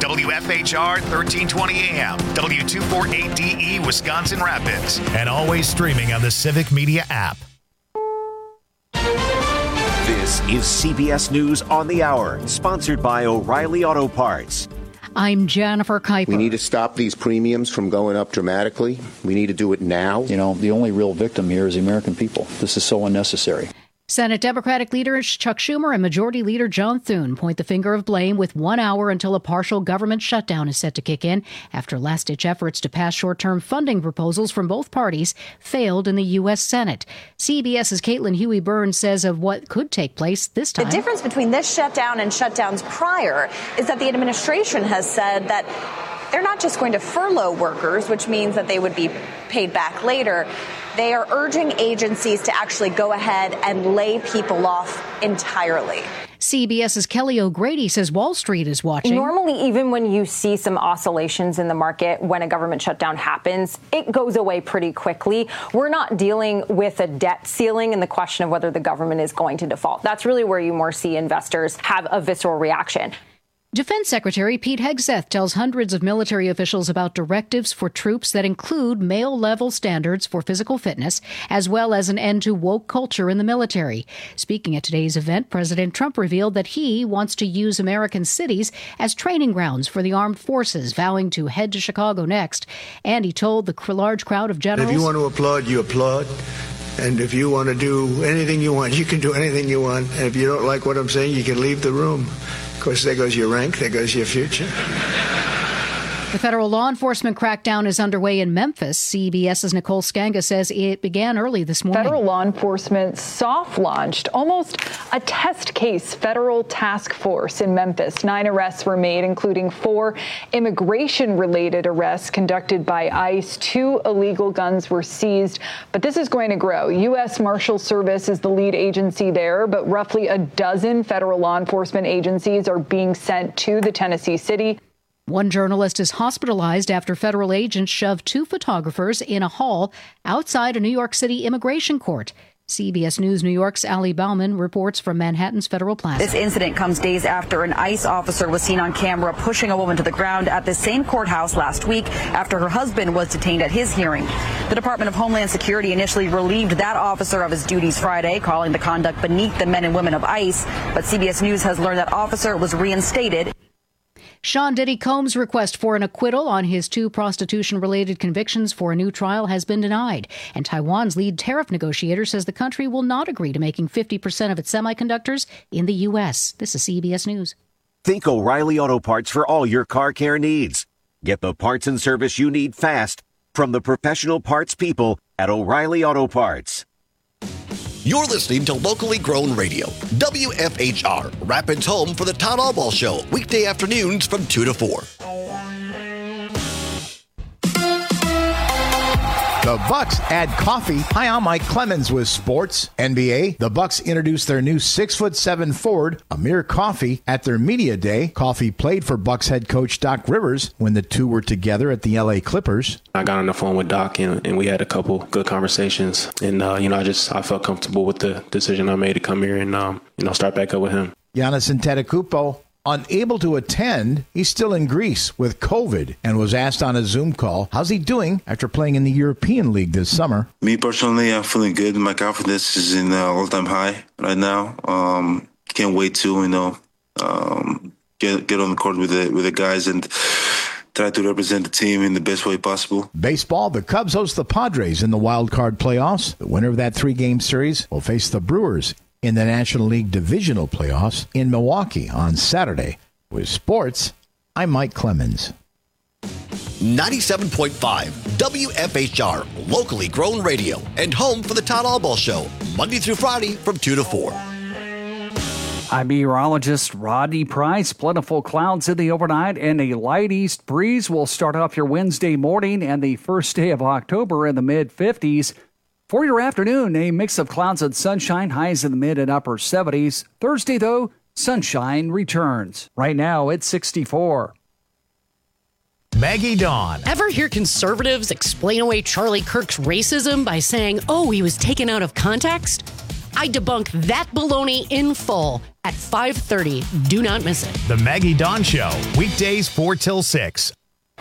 WFHR 1320 AM, W248DE Wisconsin Rapids, and always streaming on the Civic Media app. This is CBS News on the Hour, sponsored by O'Reilly Auto Parts. I'm Jennifer Kuiper. We need to stop these premiums from going up dramatically. We need to do it now. You know, the only real victim here is the American people. This is so unnecessary. Senate Democratic leader Chuck Schumer and Majority Leader John Thune point the finger of blame with 1 hour until a partial government shutdown is set to kick in after last-ditch efforts to pass short-term funding proposals from both parties failed in the U.S. Senate. CBS's Caitlin Huey-Burns says of what could take place this time. The difference between this shutdown and shutdowns prior is that the administration has said that they're not just going to furlough workers, which means that they would be paid back later. They are urging agencies to actually go ahead and lay people off entirely. CBS's Kelly O'Grady says Wall Street is watching. Normally, even when you see some oscillations in the market when a government shutdown happens, it goes away pretty quickly. We're not dealing with a debt ceiling and the question of whether the government is going to default. That's really where you more see investors have a visceral reaction. Defense Secretary Pete Hegseth tells hundreds of military officials about directives for troops that include male-level standards for physical fitness, as well as an end to woke culture in the military. Speaking at today's event, President Trump revealed that he wants to use American cities as training grounds for the armed forces, vowing to head to Chicago next. And he told the large crowd of generals, if you want to applaud, you applaud. And if you want to do anything you want, you can do anything you want. And if you don't like what I'm saying, you can leave the room. Of course, there goes your rank, there goes your future. The federal law enforcement crackdown is underway in Memphis. CBS's Nicole Skanga says it began early this morning. Federal law enforcement soft-launched almost a test case federal task force in Memphis. 9 arrests were made, including 4 immigration-related arrests conducted by ICE. 2 illegal guns were seized. But this is going to grow. U.S. Marshal Service is the lead agency there, but roughly a dozen federal law enforcement agencies are being sent to the Tennessee city. One journalist is hospitalized after federal agents shoved 2 photographers in a hall outside a New York City immigration court. CBS News New York's Ali Bauman reports from Manhattan's Federal Plaza. This incident comes days after an ICE officer was seen on camera pushing a woman to the ground at the same courthouse last week after her husband was detained at his hearing. The Department of Homeland Security initially relieved that officer of his duties Friday, calling the conduct beneath the men and women of ICE. But CBS News has learned that officer was reinstated. Sean Diddy Combs' request for an acquittal on his 2 prostitution-related convictions for a new trial has been denied. And Taiwan's lead tariff negotiator says the country will not agree to making 50% of its semiconductors in the U.S. This is CBS News. Think O'Reilly Auto Parts for all your car care needs. Get the parts and service you need fast from the professional parts people at O'Reilly Auto Parts. You're listening to locally grown radio, WFHR, Rapids home for the Todd Albaugh Show, weekday afternoons from 2 to 4. The Bucks add coffee. Hi, I'm Mike Clemens with Sports. NBA, the Bucks introduced their new 6'7" forward, Amir Coffey, at their media day. Coffey played for Bucks head coach Doc Rivers when the two were together at the LA Clippers. I got on the phone with Doc and we had a couple good conversations. And, I felt comfortable with the decision I made to come here and, start back up with him. Giannis Antetokounmpo, unable to attend, he's still in Greece with COVID and was asked on a Zoom call, how's he doing after playing in the European League this summer? Me personally, I'm feeling good. My confidence is in all-time high right now. Can't wait to, get on the court with the guys and try to represent the team in the best way possible. Baseball, the Cubs host the Padres in the wild card playoffs. The winner of that 3-game series will face the Brewers in the National League Divisional Playoffs in Milwaukee on Saturday. With sports, I'm Mike Clemens. 97.5 WFHR, locally grown radio, and home for the Todd Albaugh Show, Monday through Friday from 2 to 4. I'm meteorologist Rodney Price. Plentiful clouds in the overnight and a light east breeze will start off your Wednesday morning and the first day of October in the mid-50s. For your afternoon, a mix of clouds and sunshine, highs in the mid and upper 70s. Thursday, though, sunshine returns. Right now, it's 64. Maggie Dawn. Ever hear conservatives explain away Charlie Kirk's racism by saying, oh, he was taken out of context? I debunk that baloney in full at 5:30. Do not miss it. The Maggie Dawn Show, weekdays 4 till 6.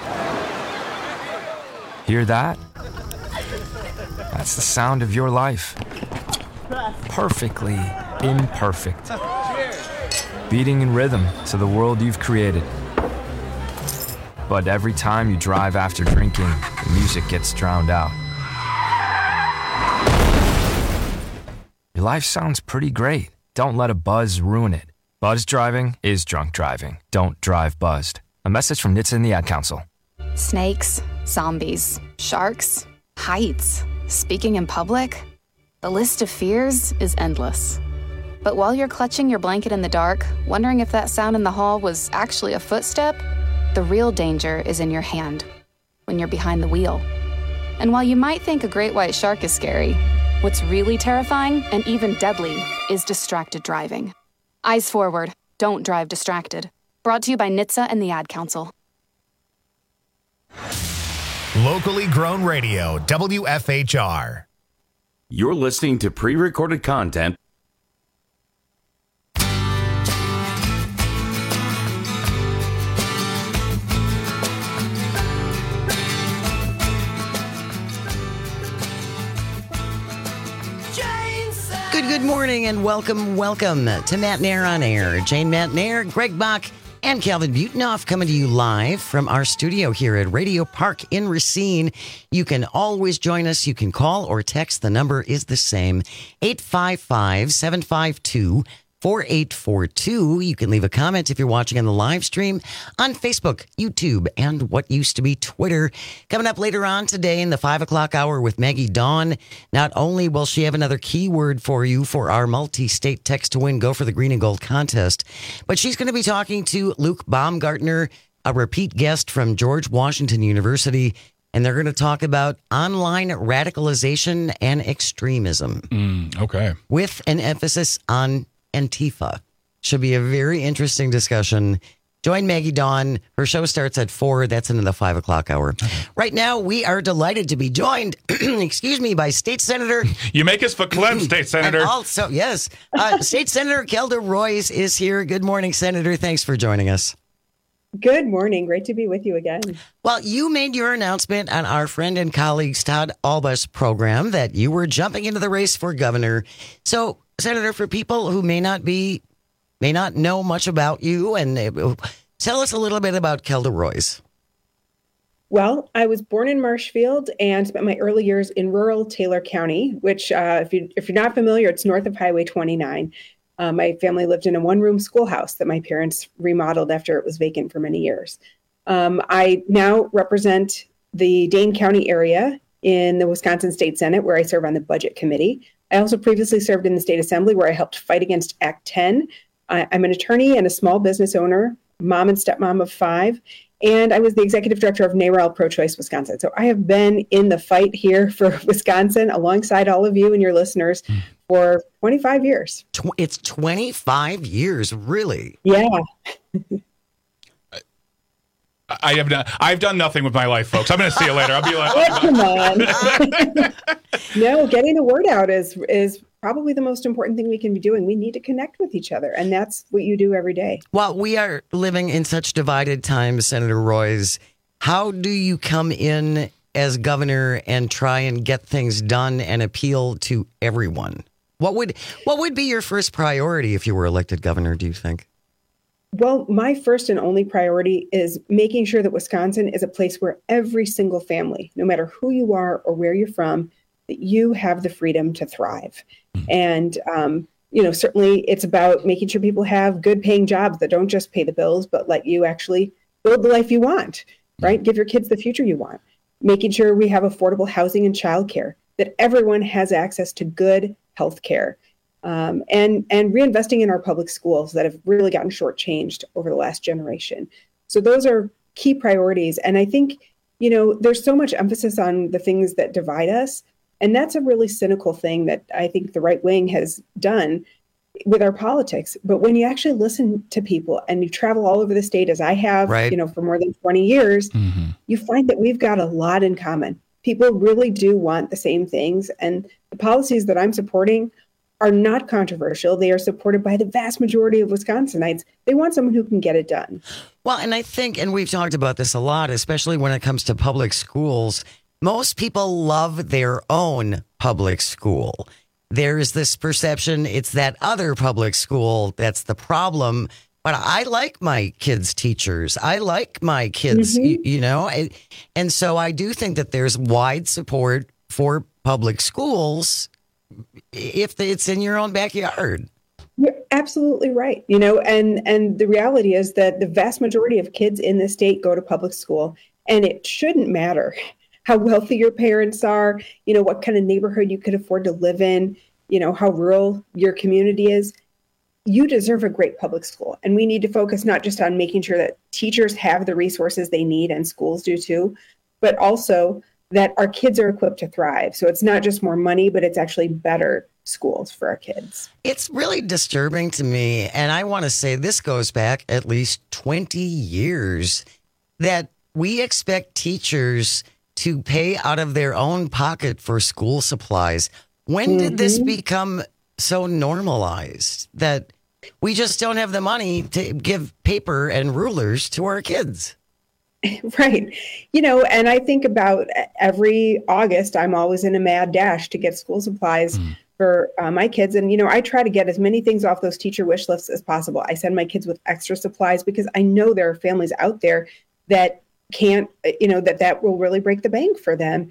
Hear that? That's the sound of your life. Perfectly imperfect. Beating in rhythm to the world you've created. But every time you drive after drinking, the music gets drowned out. Your life sounds pretty great. Don't let a buzz ruin it. Buzz driving is drunk driving. Don't drive buzzed. A message from NHTSA and the Ad Council. Snakes, zombies, sharks, heights, speaking in public. The list of fears is endless. But while you're clutching your blanket in the dark, wondering if that sound in the hall was actually a footstep, the real danger is in your hand, when you're behind the wheel. And while you might think a great white shark is scary, what's really terrifying and even deadly is distracted driving. Eyes forward, don't drive distracted. Brought to you by NHTSA and the Ad Council. Locally grown radio, WFHR. You're listening to pre-recorded content. Good morning and welcome to Matt Nair on Air. Jane Matt Nair, Greg Bach, and Calvin Butenoff coming to you live from our studio here at Radio Park in Racine. You can always join us. You can call or text. The number is the same, 855-752-4842. You can leave a comment if you're watching on the live stream on Facebook, YouTube, and what used to be Twitter. Coming up later on today in the 5 o'clock hour with Maggie Dawn, not only will she have another keyword for you for our multi-state text to win Go for the Green and Gold contest, but she's going to be talking to Luke Baumgartner, a repeat guest from George Washington University, and they're going to talk about online radicalization and extremism. Okay. With an emphasis on Antifa. Should be a very interesting discussion. Join Maggie Dawn. Her show starts at 4. That's into the 5 o'clock hour. Right now, we are delighted to be joined, by State Senator. You make us verklempt, State Senator. And also, yes, State Senator Kelda Roys is here. Good morning, Senator. Thanks for joining us. Good morning. Great to be with you again. Well, you made your announcement on our friend and colleague Todd Albus program that you were jumping into the race for governor. So, Senator, for people who may not know much about you, and tell us a little bit about Kelda Roys. Well, I was born in Marshfield and spent my early years in rural Taylor County, which, if you're not familiar, it's north of Highway 29. My family lived in a one-room schoolhouse that my parents remodeled after it was vacant for many years. I now represent the Dane County area in the Wisconsin State Senate, where I serve on the Budget Committee. I also previously served in the State Assembly, where I helped fight against Act 10. I'm an attorney and a small business owner, mom and stepmom of 5, and I was the executive director of NARAL Pro-Choice Wisconsin. So I have been in the fight here for Wisconsin alongside all of you and your listeners for 25 years. It's 25 years, really? Yeah. I've done nothing with my life, folks. I'm going to see you later. I'll be like, come on. No, getting the word out is probably the most important thing we can be doing. We need to connect with each other, and that's what you do every day. Well, we are living in such divided times, Senator Roys. How do you come in as governor and try and get things done and appeal to everyone? What would be your first priority if you were elected governor, do you think? Well, my first and only priority is making sure that Wisconsin is a place where every single family, no matter who you are or where you're from, that you have the freedom to thrive. And, certainly it's about making sure people have good paying jobs that don't just pay the bills, but let you actually build the life you want, right? Give your kids the future you want. Making sure we have affordable housing and childcare, that everyone has access to good health care. And reinvesting in our public schools that have really gotten shortchanged over the last generation. So those are key priorities. And I think, there's so much emphasis on the things that divide us. And that's a really cynical thing that I think the right wing has done with our politics. But when you actually listen to people and you travel all over the state, as I have, right, for more than 20 years, you find that we've got a lot in common. People really do want the same things. And the policies that I'm supporting are not controversial. They are supported by the vast majority of Wisconsinites. They want someone who can get it done. Well, and I think, and we've talked about this a lot, especially when it comes to public schools, most people love their own public school. There's this perception it's that other public school that's the problem. But I like my kids' teachers. I like my kids, you know, and so I do think that there's wide support for public schools if it's in your own backyard. You're absolutely right. You know, and the reality is that the vast majority of kids in the state go to public school, and it shouldn't matter how wealthy your parents are, you know, what kind of neighborhood you could afford to live in, you know, how rural your community is. You deserve a great public school. And we need to focus not just on making sure that teachers have the resources they need, and schools do too, but also that our kids are equipped to thrive. So it's not just more money, but it's actually better schools for our kids. It's really disturbing to me. And I want to say this goes back at least 20 years that we expect teachers to pay out of their own pocket for school supplies. When did this become so normalized that we just don't have the money to give paper and rulers to our kids? Right. You know, and I think about every August, I'm always in a mad dash to get school supplies for my kids. And, you know, I try to get as many things off those teacher wish lists as possible. I send my kids with extra supplies because I know there are families out there that can't, you know, that will really break the bank for them.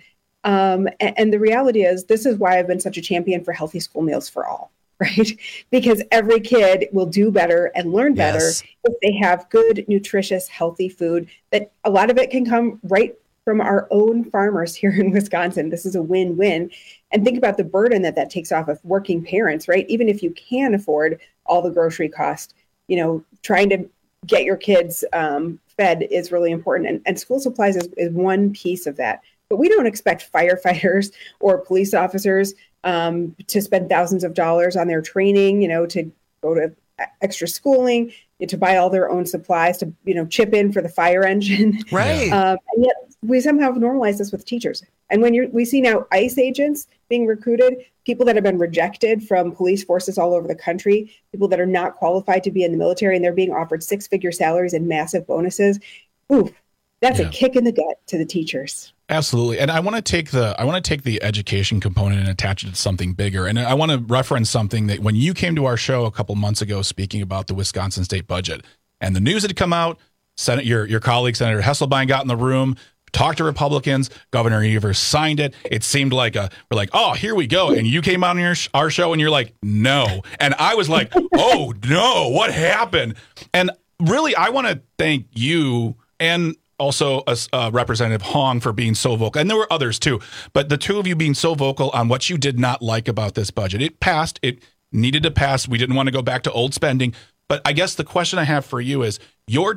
And the reality is, this is why I've been such a champion for healthy school meals for all. Right? Because every kid will do better and learn better if they have good, nutritious, healthy food. That a lot of it can come right from our own farmers here in Wisconsin. This is a win-win. And think about the burden that takes off of working parents, right? Even if you can afford all the grocery costs, you know, trying to get your kids fed is really important. And school supplies is one piece of that. But we don't expect firefighters or police officers to spend thousands of dollars on their training, you know, to go to extra schooling, to buy all their own supplies, to, you know, chip in for the fire engine. Right. And yet we somehow have normalized this with teachers. And when we see now ICE agents being recruited, people that have been rejected from police forces all over the country, people that are not qualified to be in the military, and they're being offered six-figure salaries and massive bonuses. Ooh, that's a kick in the gut to the teachers. Absolutely. And I want to take the education component and attach it to something bigger. And I want to reference something that when you came to our show a couple months ago speaking about the Wisconsin state budget and the news had come out, your colleague, Senator Hesselbein, got in the room, talked to Republicans, Governor Evers signed it. It seemed like we're like, oh, here we go. And you came on our show and you're like, no. And I was like, oh, no, what happened? And really, I want to thank you and also Representative Hong for being so vocal. And there were others too, but the two of you being so vocal on what you did not like about this budget. It passed. It needed to pass. We didn't want to go back to old spending. But I guess the question I have for you is your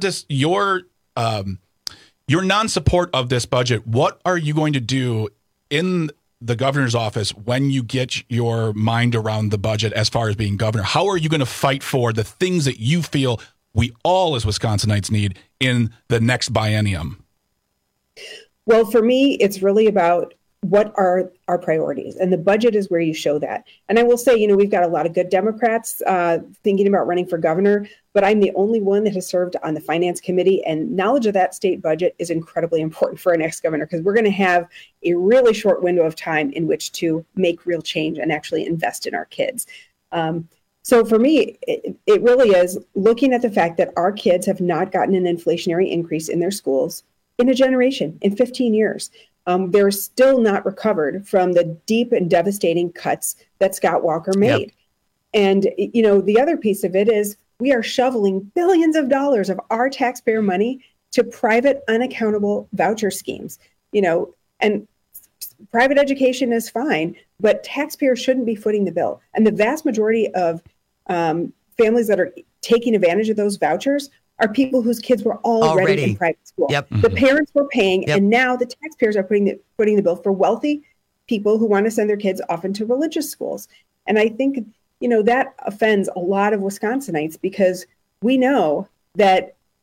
non-support of this budget. What are you going to do in the governor's office when you get your mind around the budget as far as being governor? How are you going to fight for the things that you feel we all as Wisconsinites need in the next biennium? Well, for me, it's really about what are our priorities, and the budget is where you show that. And I will say, you know, we've got a lot of good Democrats thinking about running for governor, but I'm the only one that has served on the finance committee, and knowledge of that state budget is incredibly important for our next governor, because we're going to have a really short window of time in which to make real change and actually invest in our kids. So for me, it really is looking at the fact that our kids have not gotten an inflationary increase in their schools in a generation, in 15 years. They're still not recovered from the deep and devastating cuts that Scott Walker made. Yep. And, you know, the other piece of it is we are shoveling billions of dollars of our taxpayer money to private, unaccountable voucher schemes, you know, and private education is fine, but taxpayers shouldn't be footing the bill. And the vast majority of families that are taking advantage of those vouchers are people whose kids were already in private school. Yep. The parents were paying, and now the taxpayers are footing the bill for wealthy people who want to send their kids off into religious schools. And I think, you know, that offends a lot of Wisconsinites, because we know that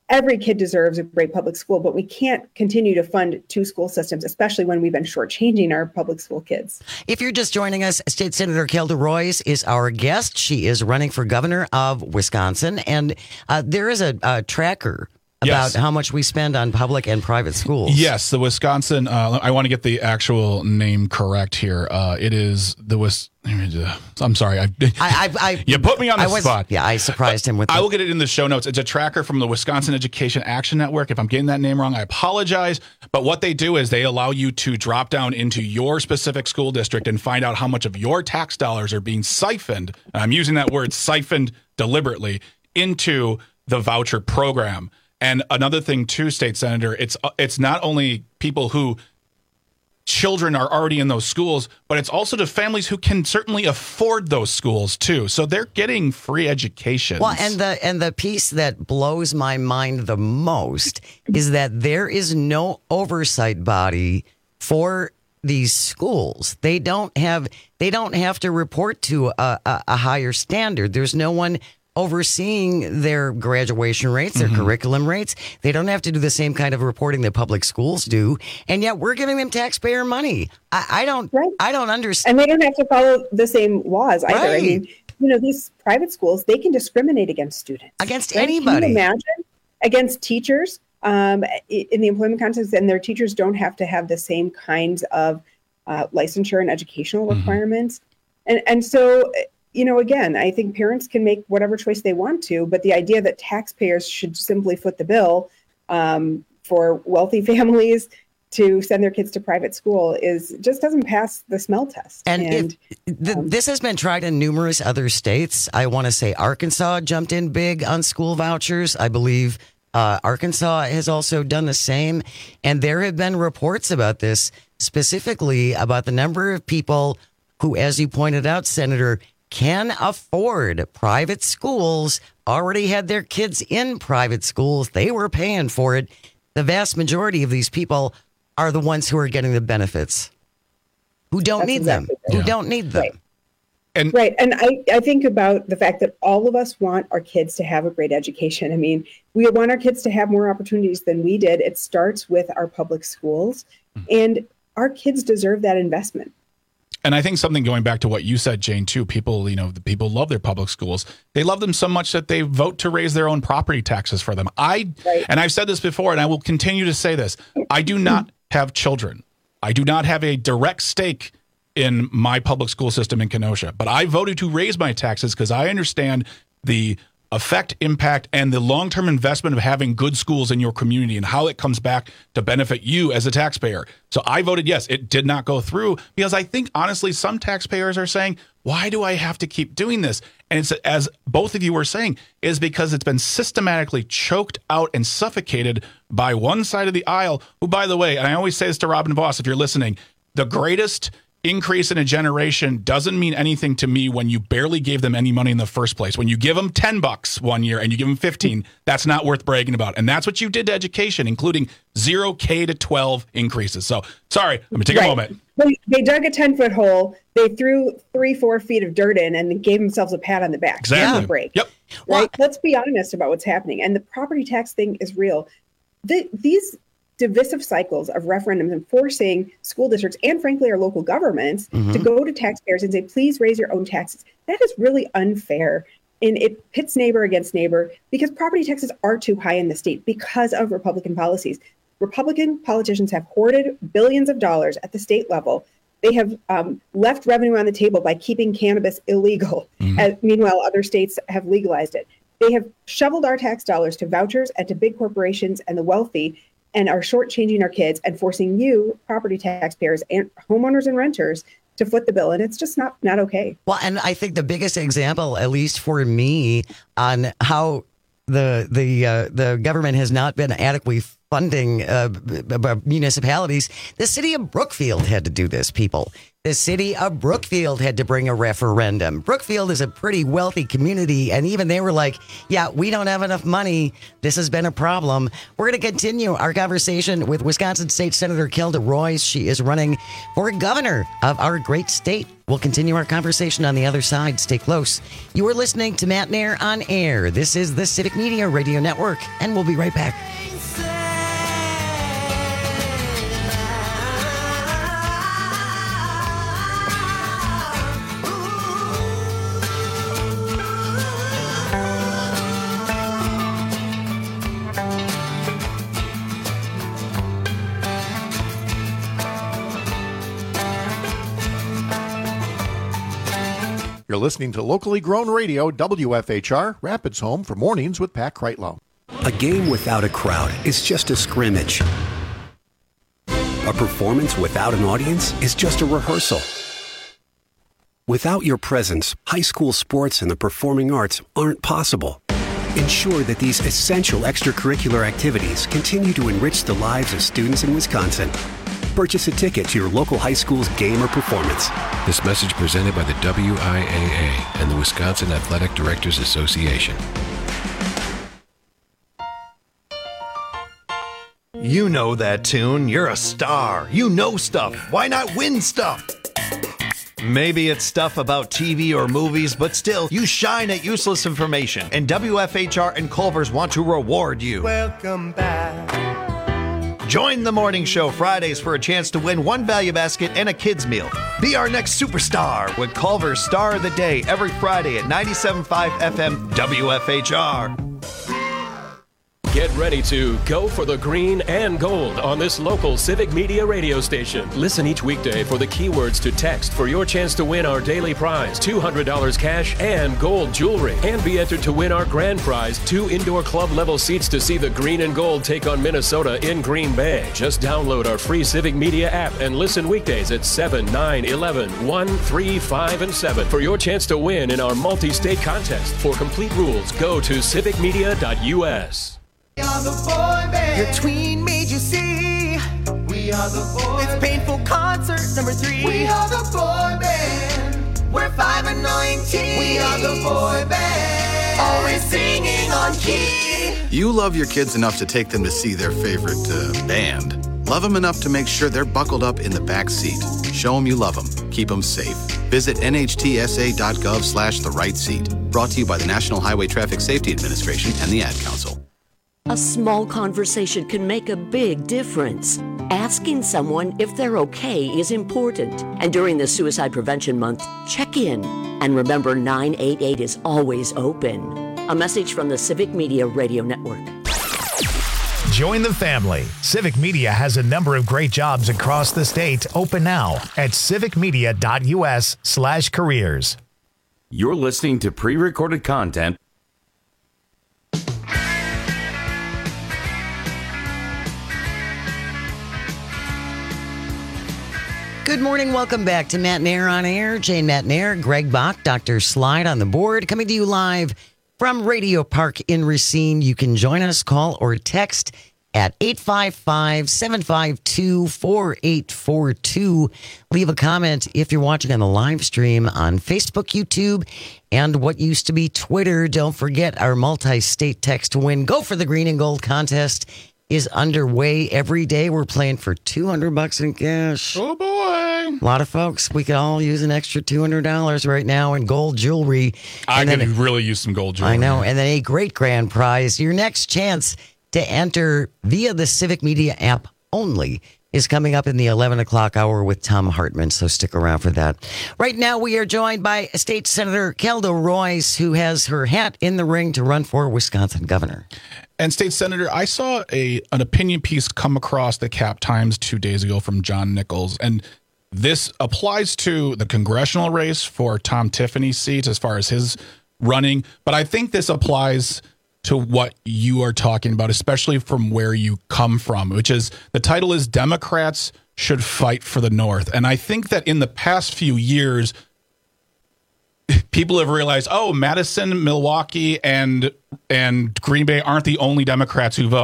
every kid deserves a great public school, but we can't continue to fund two school systems, especially when we've been shortchanging our public school kids. If you're just joining us, State Senator Kelda Roys is our guest. She is running for governor of Wisconsin, and there is a tracker about how much we spend on public and private schools. Yes, the Wisconsin, I want to get the actual name correct here. It is the I'm sorry. You put me on the spot. Yeah, I surprised him with I will get it in the show notes. It's a tracker from the Wisconsin Education Action Network. If I'm getting that name wrong, I apologize. But what they do is they allow you to drop down into your specific school district and find out how much of your tax dollars are being siphoned, and I'm using that word siphoned deliberately, into the voucher program. And another thing too, State Senator, it's not only people who children are already in those schools, but it's also to families who can certainly afford those schools too. So they're getting free education. Well, and the piece that blows my mind the most is that there is no oversight body for these schools. They don't have to report to a higher standard. There's no one overseeing their graduation rates, their curriculum rates. They don't have to do the same kind of reporting that public schools do, and yet we're giving them taxpayer money. I don't understand. And they don't have to follow the same laws either. Right. I mean, these private schools, they can discriminate against students. Against anybody. Can you imagine? Against teachers in the employment context, and their teachers don't have to have the same kinds of licensure and educational requirements. And so, again, I think parents can make whatever choice they want to, but the idea that taxpayers should simply foot the bill for wealthy families to send their kids to private school just doesn't pass the smell test. And this has been tried in numerous other states. I want to say Arkansas jumped in big on school vouchers. I believe Arkansas has also done the same. And there have been reports about this, specifically about the number of people who, as you pointed out, Senator, can afford private schools, already had their kids in private schools. They were paying for it. The vast majority of these people are the ones who are getting the benefits, who don't need them, who don't need them. Right. And I think about the fact that all of us want our kids to have a great education. I mean, we want our kids to have more opportunities than we did. It starts with our public schools, and our kids deserve that investment. And I think something going back to what you said, Jane, too, people, the people love their public schools. They love them so much that they vote to raise their own property taxes for them. And I've said this before, and I will continue to say this. I do not have children. I do not have a direct stake in my public school system in Kenosha, but I voted to raise my taxes because I understand the effect, impact, and the long-term investment of having good schools in your community and how it comes back to benefit you as a taxpayer. So I voted yes. It did not go through because I think, honestly, some taxpayers are saying, why do I have to keep doing this? And it's, as both of you were saying, is because it's been systematically choked out and suffocated by one side of the aisle, who, by the way, and I always say this to Robin Voss, if you're listening, the greatest increase in a generation doesn't mean anything to me when you barely gave them any money in the first place. When you give them $10 one year and you give them 15, that's not worth bragging about. And that's what you did to education, including 0 K to 12 increases. So sorry, let me take a moment. They dug a 10-foot hole. They threw 3-4 feet of dirt in and gave themselves a pat on the back. Exactly. A break. Yep. Right. Let's be honest about what's happening. And the property tax thing is real. These divisive cycles of referendums and forcing school districts and, frankly, our local governments to go to taxpayers and say, please raise your own taxes. That is really unfair. And it pits neighbor against neighbor because property taxes are too high in the state because of Republican policies. Republican politicians have hoarded billions of dollars at the state level. They have left revenue on the table by keeping cannabis illegal. Meanwhile, other states have legalized it. They have shoveled our tax dollars to vouchers and to big corporations and the wealthy, and are shortchanging our kids and forcing you, property taxpayers and homeowners and renters, to foot the bill. And it's just not okay. Well, and I think the biggest example, at least for me, on how the government has not been adequately funding municipalities. The city of Brookfield had to do this, people. The city of Brookfield had to bring a referendum. Brookfield is a pretty wealthy community, and even they were like, yeah, we don't have enough money. This has been a problem. We're going to continue our conversation with Wisconsin State Senator Kelda Roys. She is running for governor of our great state. We'll continue our conversation on the other side. Stay close. You are listening to Matt Nair on Air. This is the Civic Media Radio Network, and we'll be right back. You're listening to locally grown radio, WFHR, Rapids Home for Mornings with Pat Kreitlow. A game without a crowd is just a scrimmage. A performance without an audience is just a rehearsal. Without your presence, high school sports and the performing arts aren't possible. Ensure that these essential extracurricular activities continue to enrich the lives of students in Wisconsin. Purchase a ticket to your local high school's game or performance. This message presented by the WIAA and the Wisconsin Athletic Directors Association. You know that tune. You're a star. You know stuff. Why not win stuff? Maybe it's stuff about TV or movies, but still, you shine at useless information. And WFHR and Culver's want to reward you. Welcome back. Join the morning show Fridays for a chance to win one value basket and a kid's meal. Be our next superstar with Culver's Star of the Day every Friday at 97.5 FM WFHR. Get ready to go for the green and gold on this local Civic Media radio station. Listen each weekday for the keywords to text for your chance to win our daily prize, $200 cash and gold jewelry. And be entered to win our grand prize, 2 indoor club level seats to see the green and gold take on Minnesota in Green Bay. Just download our free Civic Media app and listen weekdays at 7, 9, 11, 1, 3, 5, and 7 for your chance to win in our multi-state contest. For complete rules, go to civicmedia.us. We are the boy band. Your tween made you see. We are the boy band. It's Painful Concert number 3. We are the boy band. We're 5 and 19. We are the boy band. Always singing on key. You love your kids enough to take them to see their favorite band. Love them enough to make sure they're buckled up in the back seat. Show them you love them. Keep them safe. Visit nhtsa.gov/the right seat. Brought to you by the National Highway Traffic Safety Administration and the Ad Council. A small conversation can make a big difference. Asking someone if they're okay is important. And during the Suicide Prevention Month, check in. And remember, 988 is always open. A message from the Civic Media Radio Network. Join the family. Civic Media has a number of great jobs across the state open now at civicmedia.us/careers. You're listening to pre-recorded content. Good morning. Welcome back to Matt Nair on Air. Jane Matt Nair, Greg Bach, Dr. Slide on the board, coming to you live from Radio Park in Racine. You can join us, call or text at 855-752-4842. Leave a comment if you're watching on the live stream on Facebook, YouTube, and what used to be Twitter. Don't forget our multi-state text to win. Go for the green and gold contest is underway every day. We're playing for $200 in cash. Oh, boy. A lot of folks, we could all use an extra $200 right now in gold jewelry. I could really use some gold jewelry. I know. And then a great grand prize. Your next chance to enter via the Civic Media app only is coming up in the 11 o'clock hour with Tom Hartman, so stick around for that. Right now, we are joined by State Senator Kelda Roys, who has her hat in the ring to run for Wisconsin governor. And State Senator, I saw an opinion piece come across the Cap Times 2 days ago from John Nichols, and this applies to the congressional race for Tom Tiffany's seat as far as his running, but I think this applies to what you are talking about, especially from where you come from, which is the title is Democrats Should Fight for the North. And I think that in the past few years, people have realized, oh, Madison, Milwaukee, and Green Bay aren't the only Democrats who vote.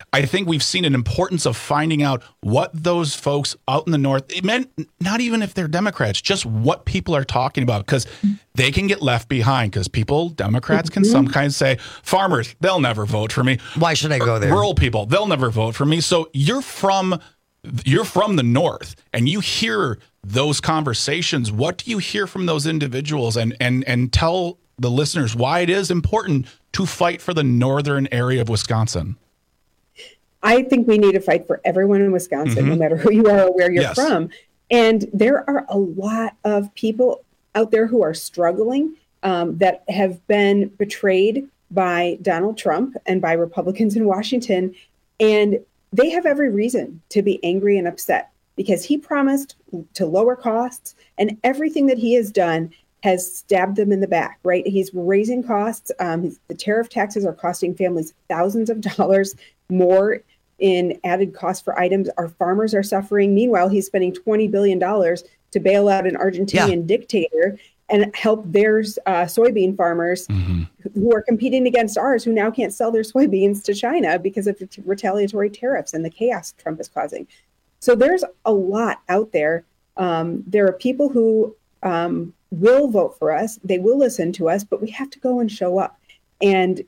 I think we've seen an importance of finding out what those folks out in the North, it meant not even if they're Democrats, just what people are talking about, because they can get left behind, because Democrats can sometimes say, farmers, they'll never vote for me. Why should I go there? Rural people, they'll never vote for me. So you're from the North, and you hear those conversations. What do you hear from those individuals, and tell the listeners why it is important to fight for the northern area of Wisconsin? I think we need to fight for everyone in Wisconsin, no matter who you are or where you're from. And there are a lot of people out there who are struggling, that have been betrayed by Donald Trump and by Republicans in Washington. And they have every reason to be angry and upset, because he promised to lower costs, and everything that he has done has stabbed them in the back, right? He's raising costs. The tariff taxes are costing families thousands of dollars more in added cost for items. Our farmers are suffering. Meanwhile, he's spending $20 billion to bail out an Argentinian dictator and help their soybean farmers who are competing against ours, who now can't sell their soybeans to China because of retaliatory tariffs and the chaos Trump is causing. So there's a lot out there. There are people who will vote for us. They will listen to us, but we have to go and show up. And,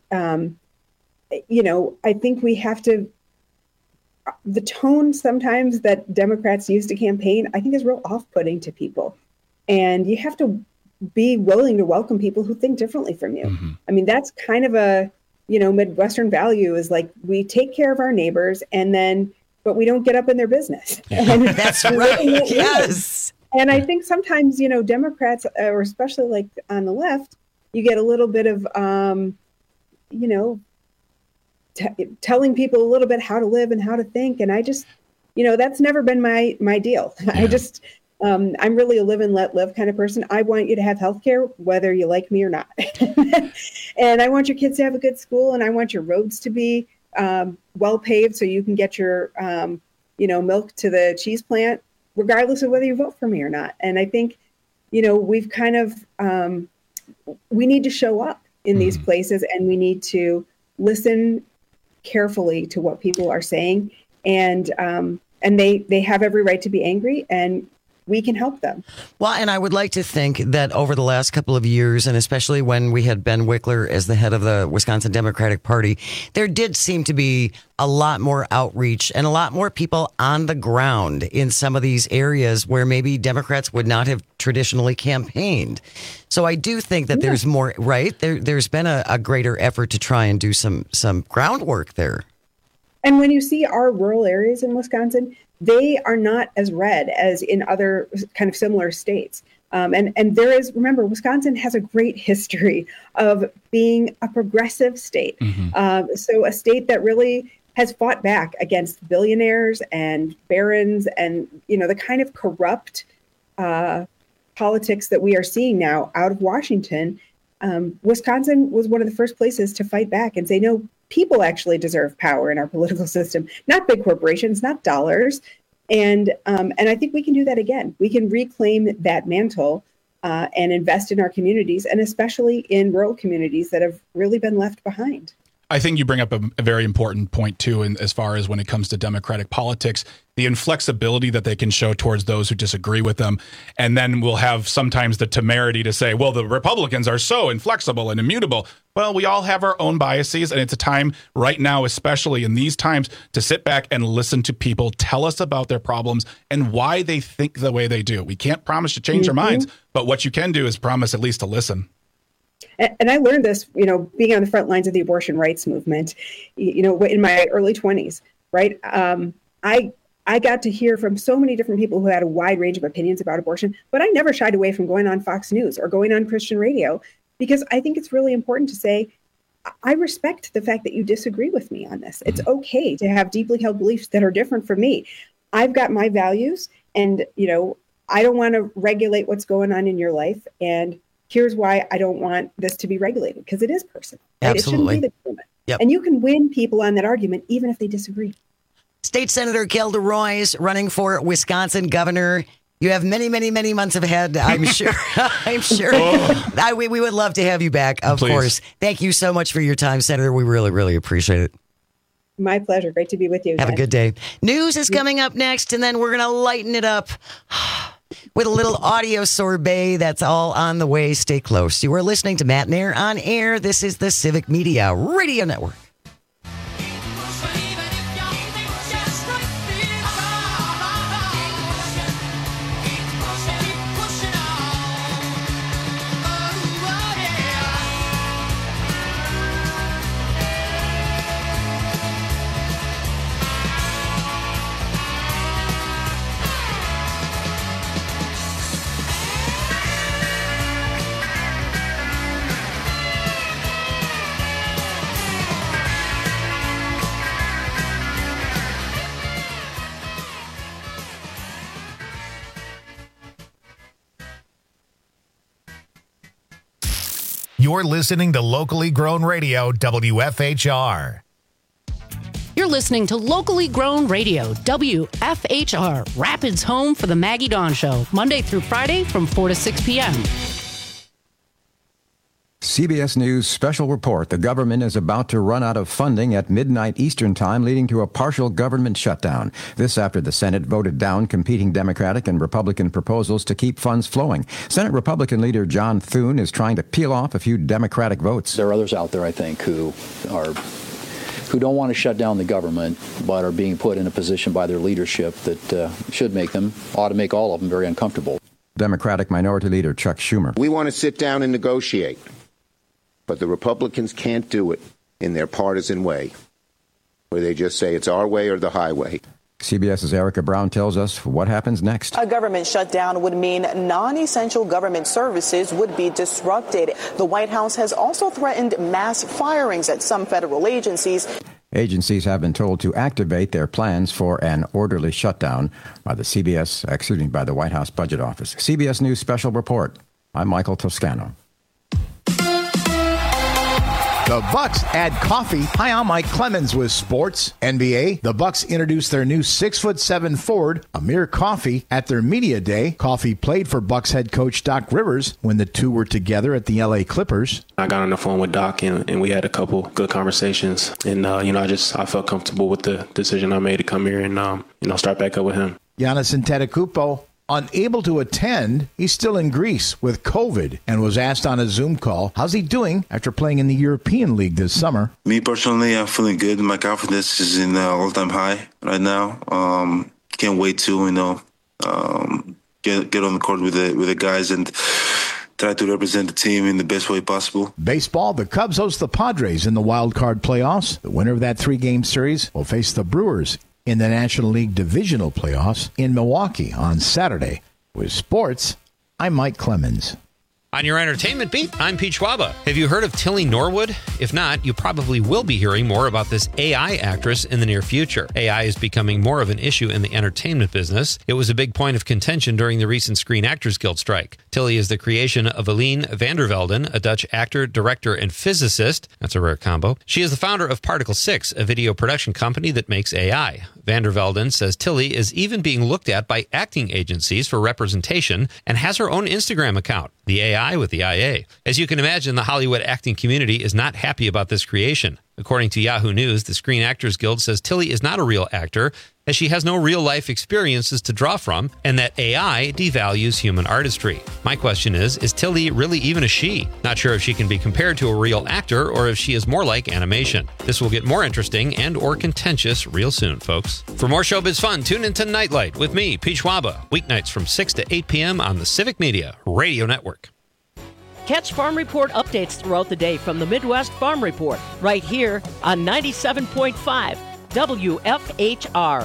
I think we have to, the tone sometimes that Democrats use to campaign, I think is real off-putting to people. And you have to be willing to welcome people who think differently from you. I mean, that's kind of a, Midwestern value, is like, we take care of our neighbors but we don't get up in their business. And that's right. Yes. And I think sometimes, Democrats, or especially like on the left, you get a little bit of, telling people a little bit how to live and how to think. And I just, that's never been my deal. Yeah. I'm really a live and let live kind of person. I want you to have healthcare, whether you like me or not. And I want your kids to have a good school, and I want your roads to be well paved so you can get your, milk to the cheese plant, regardless of whether you vote for me or not. And I think, we've kind of, we need to show up in these places, and we need to listen carefully to what people are saying. And they have every right to be angry, and we can help them. Well, and I would like to think that over the last couple of years, and especially when we had Ben Wickler as the head of the Wisconsin Democratic Party, there did seem to be a lot more outreach and a lot more people on the ground in some of these areas where maybe Democrats would not have traditionally campaigned. So I do think that there's more, right? There's been a greater effort to try and do some groundwork there. And when you see our rural areas in Wisconsin, they are not as red as in other kind of similar states. And there is, remember, Wisconsin has a great history of being a progressive state. So a state that really has fought back against billionaires and barons and, the kind of corrupt politics that we are seeing now out of Washington. Wisconsin was one of the first places to fight back and say, no, people actually deserve power in our political system, not big corporations, not dollars. And I think we can do that again. We can reclaim that mantle and invest in our communities, and especially in rural communities that have really been left behind. I think you bring up a very important point, too, as far as when it comes to Democratic politics, the inflexibility that they can show towards those who disagree with them. And then we'll have sometimes the temerity to say, well, the Republicans are so inflexible and immutable. Well, we all have our own biases, and it's a time right now, especially in these times, to sit back and listen to people tell us about their problems and why they think the way they do. We can't promise to change our minds, but what you can do is promise at least to listen. And I learned this, being on the front lines of the abortion rights movement, in my early 20s, right? I got to hear from so many different people who had a wide range of opinions about abortion, but I never shied away from going on Fox News or going on Christian radio, because I think it's really important to say, I respect the fact that you disagree with me on this. It's okay to have deeply held beliefs that are different from me. I've got my values, and, I don't want to regulate what's going on in your life. And here's why I don't want this to be regulated, because it is personal. Right? Absolutely. It shouldn't be the government. Yep. And you can win people on that argument, even if they disagree. State Senator Kelda Roys running for Wisconsin governor. You have many, many, many months ahead, I'm sure. I'm sure. We would love to have you back, of course. Thank you so much for your time, Senator. We really, really appreciate it. My pleasure. Great to be with you again. Have a good day. News is coming up next, and then we're going to lighten it up with a little audio sorbet. That's all on the way. Stay close. You are listening to Matt and Air on air. This is the Civic Media Radio Network. You're listening to Locally Grown Radio, WFHR. You're listening to Locally Grown Radio, WFHR, Rapids home for the Maggie Dawn Show, Monday through Friday from 4 to 6 p.m. CBS News special report. The government is about to run out of funding at midnight Eastern Time, leading to a partial government shutdown. This after the Senate voted down competing Democratic and Republican proposals to keep funds flowing. Senate Republican leader John Thune is trying to peel off a few Democratic votes. There are others out there, I think, who don't want to shut down the government, but are being put in a position by their leadership that ought to make all of them very uncomfortable. Democratic Minority Leader Chuck Schumer. We want to sit down and negotiate, but the Republicans can't do it in their partisan way, where they just say it's our way or the highway. CBS's Erica Brown tells us what happens next. A government shutdown would mean non-essential government services would be disrupted. The White House has also threatened mass firings at some federal agencies. Agencies have been told to activate their plans for an orderly shutdown by the White House Budget Office. CBS News Special Report. I'm Michael Toscano. The Bucks add coffee. Hi, I'm Mike Clemens with Sports. NBA. The Bucks introduced their new 6'7" forward, Amir Coffey, at their media day. Coffey played for Bucks head coach Doc Rivers when the two were together at the LA Clippers. I got on the phone with Doc and we had a couple good conversations. And, I felt comfortable with the decision I made to come here and, start back up with him. Giannis Antetokounmpo, unable to attend. He's still in Greece with COVID and was asked on a Zoom call, how's he doing after playing in the European League this summer? Me personally, I'm feeling good. My confidence is in all-time high right now. Can't wait to, get on the court with the guys and try to represent the team in the best way possible. Baseball, the Cubs host the Padres in the wild card playoffs. The winner of that 3-game series will face the Brewers in the National League Divisional Playoffs in Milwaukee on Saturday. With sports, I'm Mike Clemens. On your entertainment beat, I'm Pete Schwaba. Have you heard of Tilly Norwood? If not, you probably will be hearing more about this AI actress in the near future. AI is becoming more of an issue in the entertainment business. It was a big point of contention during the recent Screen Actors Guild strike. Tilly is the creation of Eline van der Velden, a Dutch actor, director, and physicist. That's a rare combo. She is the founder of Particle 6, a video production company that makes AI. Van der Velden says Tilly is even being looked at by acting agencies for representation and has her own Instagram account, the AI with the IA. As you can imagine, the Hollywood acting community is not happy about this creation. According to Yahoo News, the Screen Actors Guild says Tilly is not a real actor, as she has no real-life experiences to draw from, and that AI devalues human artistry. My question is Tilly really even a she? Not sure if she can be compared to a real actor or if she is more like animation. This will get more interesting and or contentious real soon, folks. For more showbiz fun, tune into Nightlight with me, Pete Schwaba, weeknights from 6 to 8 p.m. on the Civic Media Radio Network. Catch Farm Report updates throughout the day from the Midwest Farm Report, right here on 97.5 WFHR.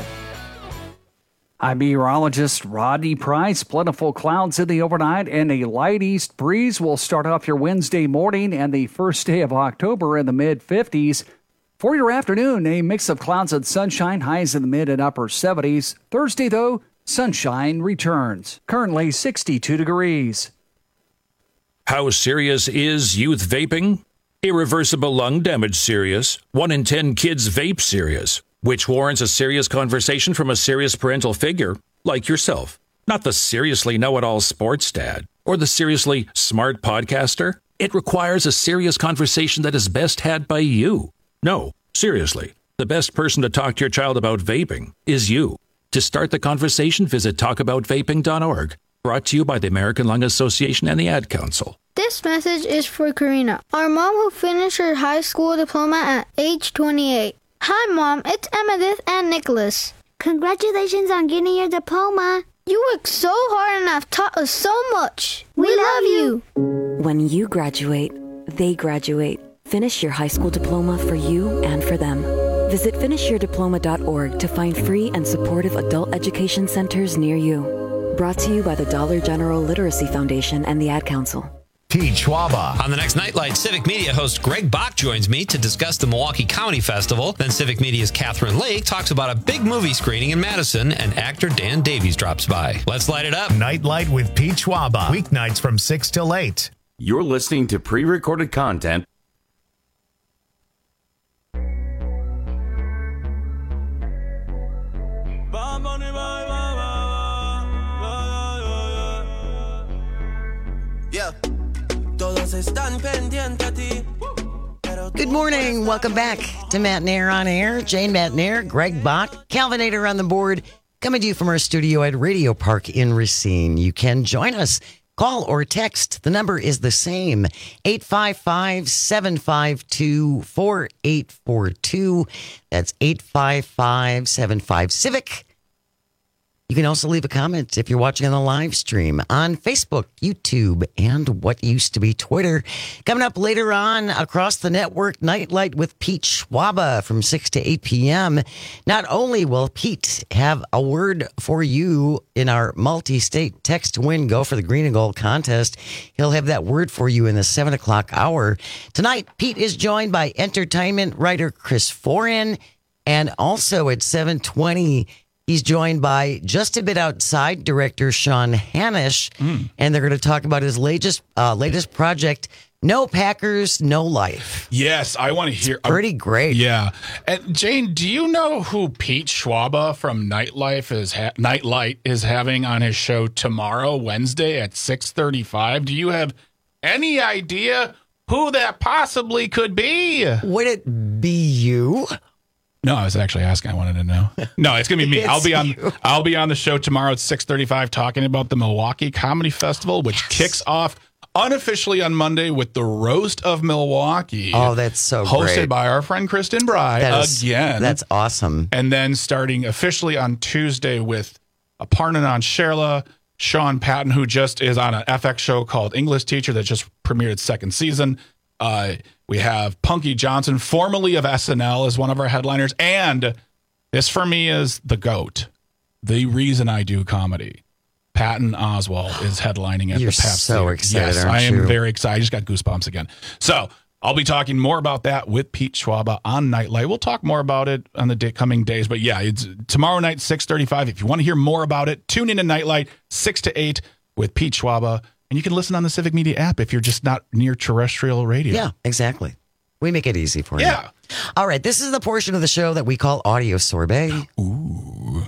I'm meteorologist Rodney Price. Plentiful clouds in the overnight and a light east breeze will start off your Wednesday morning and the first day of October in the mid-50s. For your afternoon, a mix of clouds and sunshine, highs in the mid and upper 70s. Thursday, though, sunshine returns. Currently 62 degrees. How serious is youth vaping? Irreversible lung damage serious. 1 in 10 kids vape serious, which warrants a serious conversation from a serious parental figure like yourself. Not the seriously know-it-all sports dad or the seriously smart podcaster. It requires a serious conversation that is best had by you. No, seriously. The best person to talk to your child about vaping is you. To start the conversation, visit talkaboutvaping.org. Brought to you by the American Lung Association and the Ad Council. This message is for Karina, our mom who finished her high school diploma at age 28. Hi, Mom. It's Emmettith and Nicholas. Congratulations on getting your diploma. You worked so hard and have taught us so much. We love you. When you graduate, they graduate. Finish your high school diploma for you and for them. Visit finishyourdiploma.org to find free and supportive adult education centers near you. Brought to you by the Dollar General Literacy Foundation and the Ad Council. Pete Schwaba. On the next Nightlight, Civic Media host Greg Bach joins me to discuss the Milwaukee Comedy Festival. Then Civic Media's Catherine Lake talks about a big movie screening in Madison, and actor Dan Davies drops by. Let's light it up. Nightlight with Pete Schwaba. Weeknights from 6 till 8. You're listening to pre-recorded content. Good morning. Welcome back to Matt Nair on Air. Jane Matt Nair, Greg Bach, Calvinator on the board, coming to you from our studio at Radio Park in Racine. You can join us. Call or text. The number is the same, 855-752-4842. That's 855-75-CIVIC. You can also leave a comment if you're watching on the live stream on Facebook, YouTube, and what used to be Twitter. Coming up later on across the network, Nightlight with Pete Schwaba from 6 to 8 p.m. Not only will Pete have a word for you in our multi-state text to win, go for the green and gold contest, he'll have that word for you in the 7 o'clock hour. Tonight, Pete is joined by entertainment writer Chris Foran, and also at 7:20, he's joined by Just a Bit Outside director Sean Hanisch, and they're going to talk about his latest project, No Packers, No Life. Yes, I want to hear. It's pretty great. Yeah. And Jane, do you know who Pete Schwaba from Nightlight is having on his show tomorrow, Wednesday at 6:35? Do you have any idea who that possibly could be? Would it be you? No, I was actually asking. I wanted to know. No, it's gonna be me. I'll be on the show tomorrow at 6:35 talking about the Milwaukee Comedy Festival, which kicks off unofficially on Monday with the Roast of Milwaukee. Oh, that's so great. Hosted by our friend Kristen Bry again. That's awesome. And then starting officially on Tuesday with Aparna Sherla, Sean Patton, who just is on an FX show called English Teacher that just premiered its second season. We have Punky Johnson, formerly of SNL, as one of our headliners. And this, for me, is the GOAT. The reason I do comedy. Patton Oswalt is headlining at You're the Pabst so Theater. excited, Yes, aren't I am you? very excited. I just got goosebumps again. So I'll be talking more about that with Pete Schwaba on Nightlight. We'll talk more about it on the coming days. But yeah, it's tomorrow night, 6:35. If you want to hear more about it, tune in to Nightlight, 6 to 8 with Pete Schwaba. And you can listen on the Civic Media app if you're just not near terrestrial radio. Yeah, exactly. We make it easy for you. Yeah. All right, this is the portion of the show that we call Audio Sorbet. Ooh.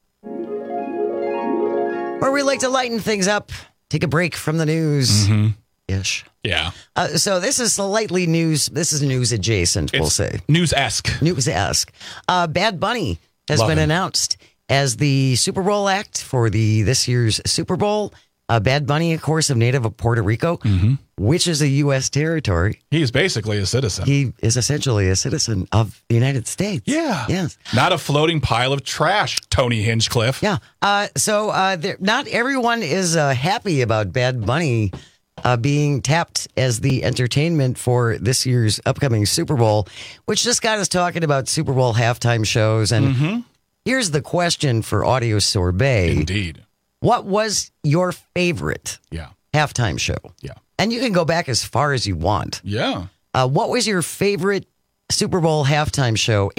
Where we like to lighten things up, take a break from the news. Ish. Yeah. So this is slightly news. This is news adjacent, we'll say. News-esque. News-esque. Bad Bunny has been announced as the Super Bowl act for this year's Super Bowl. Bad Bunny, of course, of native of Puerto Rico, which is a U.S. territory. He is basically a citizen. He is essentially a citizen of the United States. Yeah. Yes. Not a floating pile of trash, Tony Hinchcliffe. Yeah. So not everyone is happy about Bad Bunny being tapped as the entertainment for this year's upcoming Super Bowl, which just got us talking about Super Bowl halftime shows. And here's the question for Audio Sorbet. Indeed. What was your favorite halftime show? Yeah. And you can go back as far as you want. Yeah. What was your favorite Super Bowl halftime show?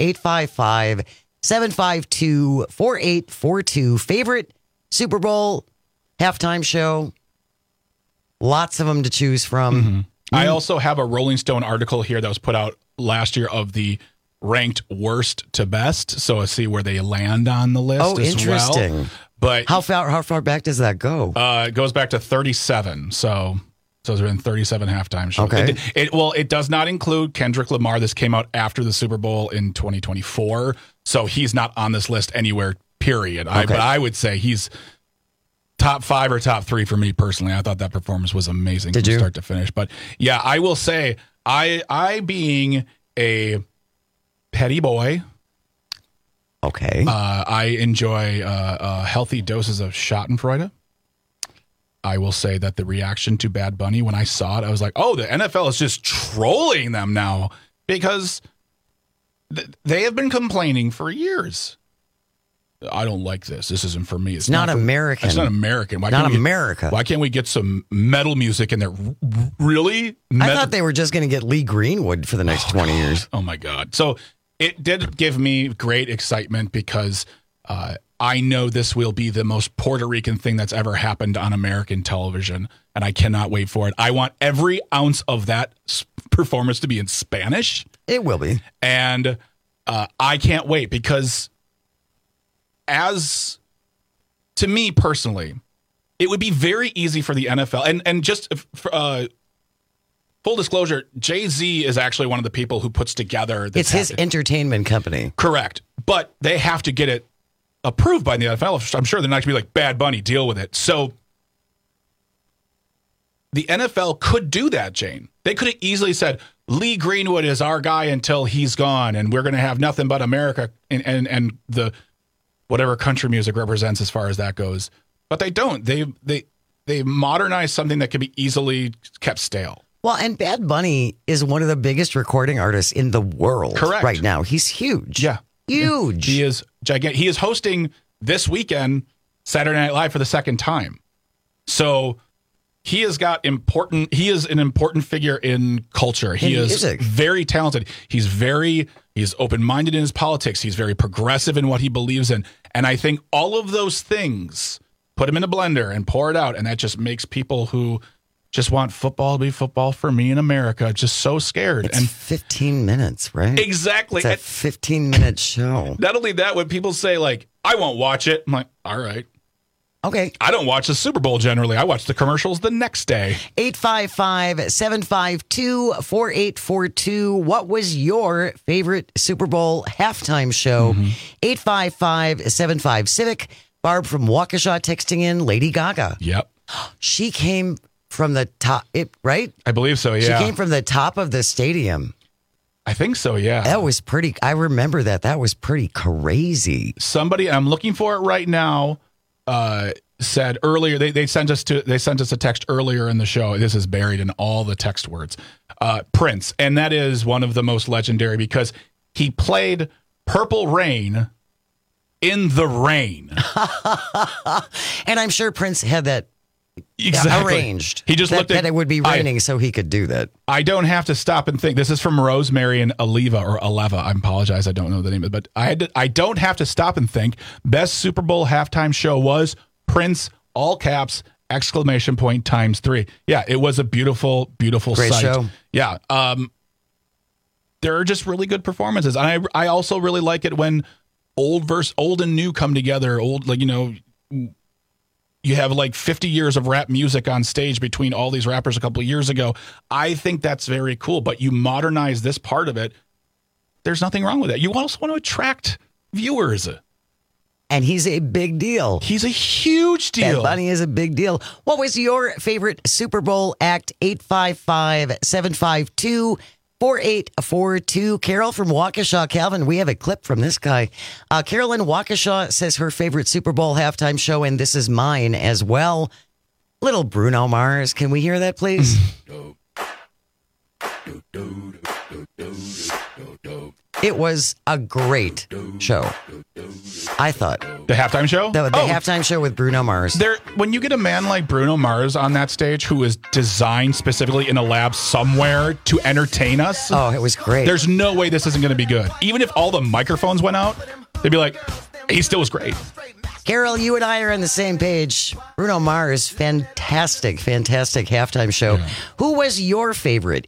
855-752-4842. Favorite Super Bowl halftime show? Lots of them to choose from. I also have a Rolling Stone article here that was put out last year of the ranked worst to best. So I see where they land on the list as interesting. well. But how far back does that go? It goes back to 37. So So there's been 37 halftime shows. Okay. It does not include Kendrick Lamar. This came out after the Super Bowl in 2024. So he's not on this list anywhere, period. Okay. But I would say he's top 5 or top 3 for me personally. I thought that performance was amazing from start to finish. But yeah, I will say, I being a petty boy, okay, I enjoy healthy doses of Schadenfreude. I will say that the reaction to Bad Bunny, when I saw it, I was like, oh, the NFL is just trolling them now because they have been complaining for years. I don't like this. This isn't for me. It's not American. It's not American. America. Why can't we get some metal music in there? Really? I thought they were just going to get Lee Greenwood for the next 20 years. Oh, my God. So it did give me great excitement because I know this will be the most Puerto Rican thing that's ever happened on American television, and I cannot wait for it. I want every ounce of that performance to be in Spanish. It will be. And I can't wait because to me personally, it would be very easy for the NFL. And just full disclosure, Jay-Z is actually one of the people who puts together this. It's his entertainment company. Correct. But they have to get it approved by the NFL. I'm sure they're not going to be like, Bad Bunny, deal with it. So the NFL could do that, Jane. They could have easily said, Lee Greenwood is our guy until he's gone, and we're going to have nothing but America and the whatever country music represents as far as that goes. But they don't. They modernize something that can be easily kept stale. Well, and Bad Bunny is one of the biggest recording artists in the world. Correct. Right now. He's huge. Yeah. Huge. He is gigantic. He is hosting this weekend Saturday Night Live for the second time. So he is an important figure in culture. He is music. Very talented. He's open-minded in his politics. He's very progressive in what he believes in. And I think all of those things, put him in a blender and pour it out, and that just makes people who just want football to be football for me in America just so scared. It's 15 minutes, right? Exactly. It's a 15-minute show. Not only that, when people say, like, I won't watch it, I'm like, all right. Okay. I don't watch the Super Bowl generally. I watch the commercials the next day. 855-752-4842. What was your favorite Super Bowl halftime show? 855-75-CIVIC. Barb from Waukesha texting in Lady Gaga. Yep. She came from the top, right? I believe so, yeah. She came from the top of the stadium. I think so, yeah. That was pretty, I remember that. That was pretty crazy. Somebody, I'm looking for it right now, said earlier, they sent us a text earlier in the show. This is buried in all the text words. Prince, and that is one of the most legendary because he played Purple Rain in the rain. And I'm sure Prince had that arranged. He just looked at that it would be raining so he could do that. I don't have to stop and think. This is from Rosemary and Aleva. I apologize. I don't know the name of it, but I don't have to stop and think. Best Super Bowl halftime show was Prince, all caps, ! !3. Yeah, it was a beautiful, beautiful Great sight. show. Yeah. There are just really good performances. And I also really like it when old and new come together. You have like 50 years of rap music on stage between all these rappers a couple of years ago. I think that's very cool, but you modernize this part of it. There's nothing wrong with that. You also want to attract viewers. And he's a big deal. He's a huge deal. Bad Bunny is a big deal. What was your favorite Super Bowl act? 855-752-4842. Carol from Waukesha. Calvin, we have a clip from this guy. Carol in Waukesha says her favorite Super Bowl halftime show, and this is mine as well. Little Bruno Mars. Can we hear that, please? It was a great show, I thought. The halftime show? The halftime show with Bruno Mars. When you get a man like Bruno Mars on that stage who is designed specifically in a lab somewhere to entertain us. Oh, it was great. There's no way this isn't going to be good. Even if all the microphones went out, they'd be like, he still was great. Carol, you and I are on the same page. Bruno Mars, fantastic halftime show. Yeah. Who was your favorite?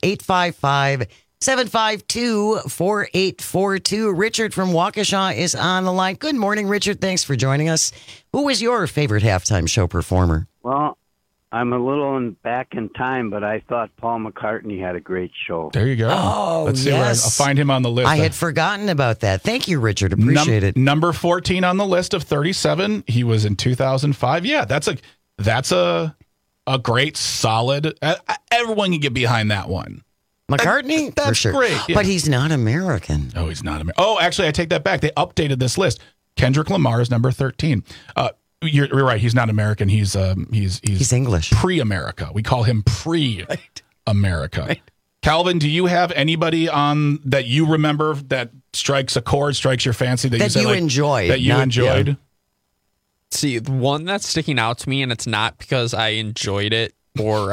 855-752-4842. Richard from Waukesha is on the line. Good morning, Richard. Thanks for joining us. Who was your favorite halftime show performer? Well, I'm a little back in time, but I thought Paul McCartney had a great show. There you go. Oh, Let's see where I'll find him on the list. I had forgotten about that. Thank you, Richard. Appreciate it. Number 14 on the list of 37. He was in 2005. Yeah, that's a great, solid. Everyone can get behind that one. McCartney? That's for sure. great. Yeah. But he's not American. Oh, he's not American. Oh, actually, I take that back. They updated this list. Kendrick Lamar is number 13. You're right. He's not American. He's English. Pre-America. We call him pre-America. Right. Calvin, do you have anybody on that you remember that strikes a chord, strikes your fancy that you enjoyed? That you enjoyed? Yeah. See, the one that's sticking out to me, and it's not because I enjoyed it or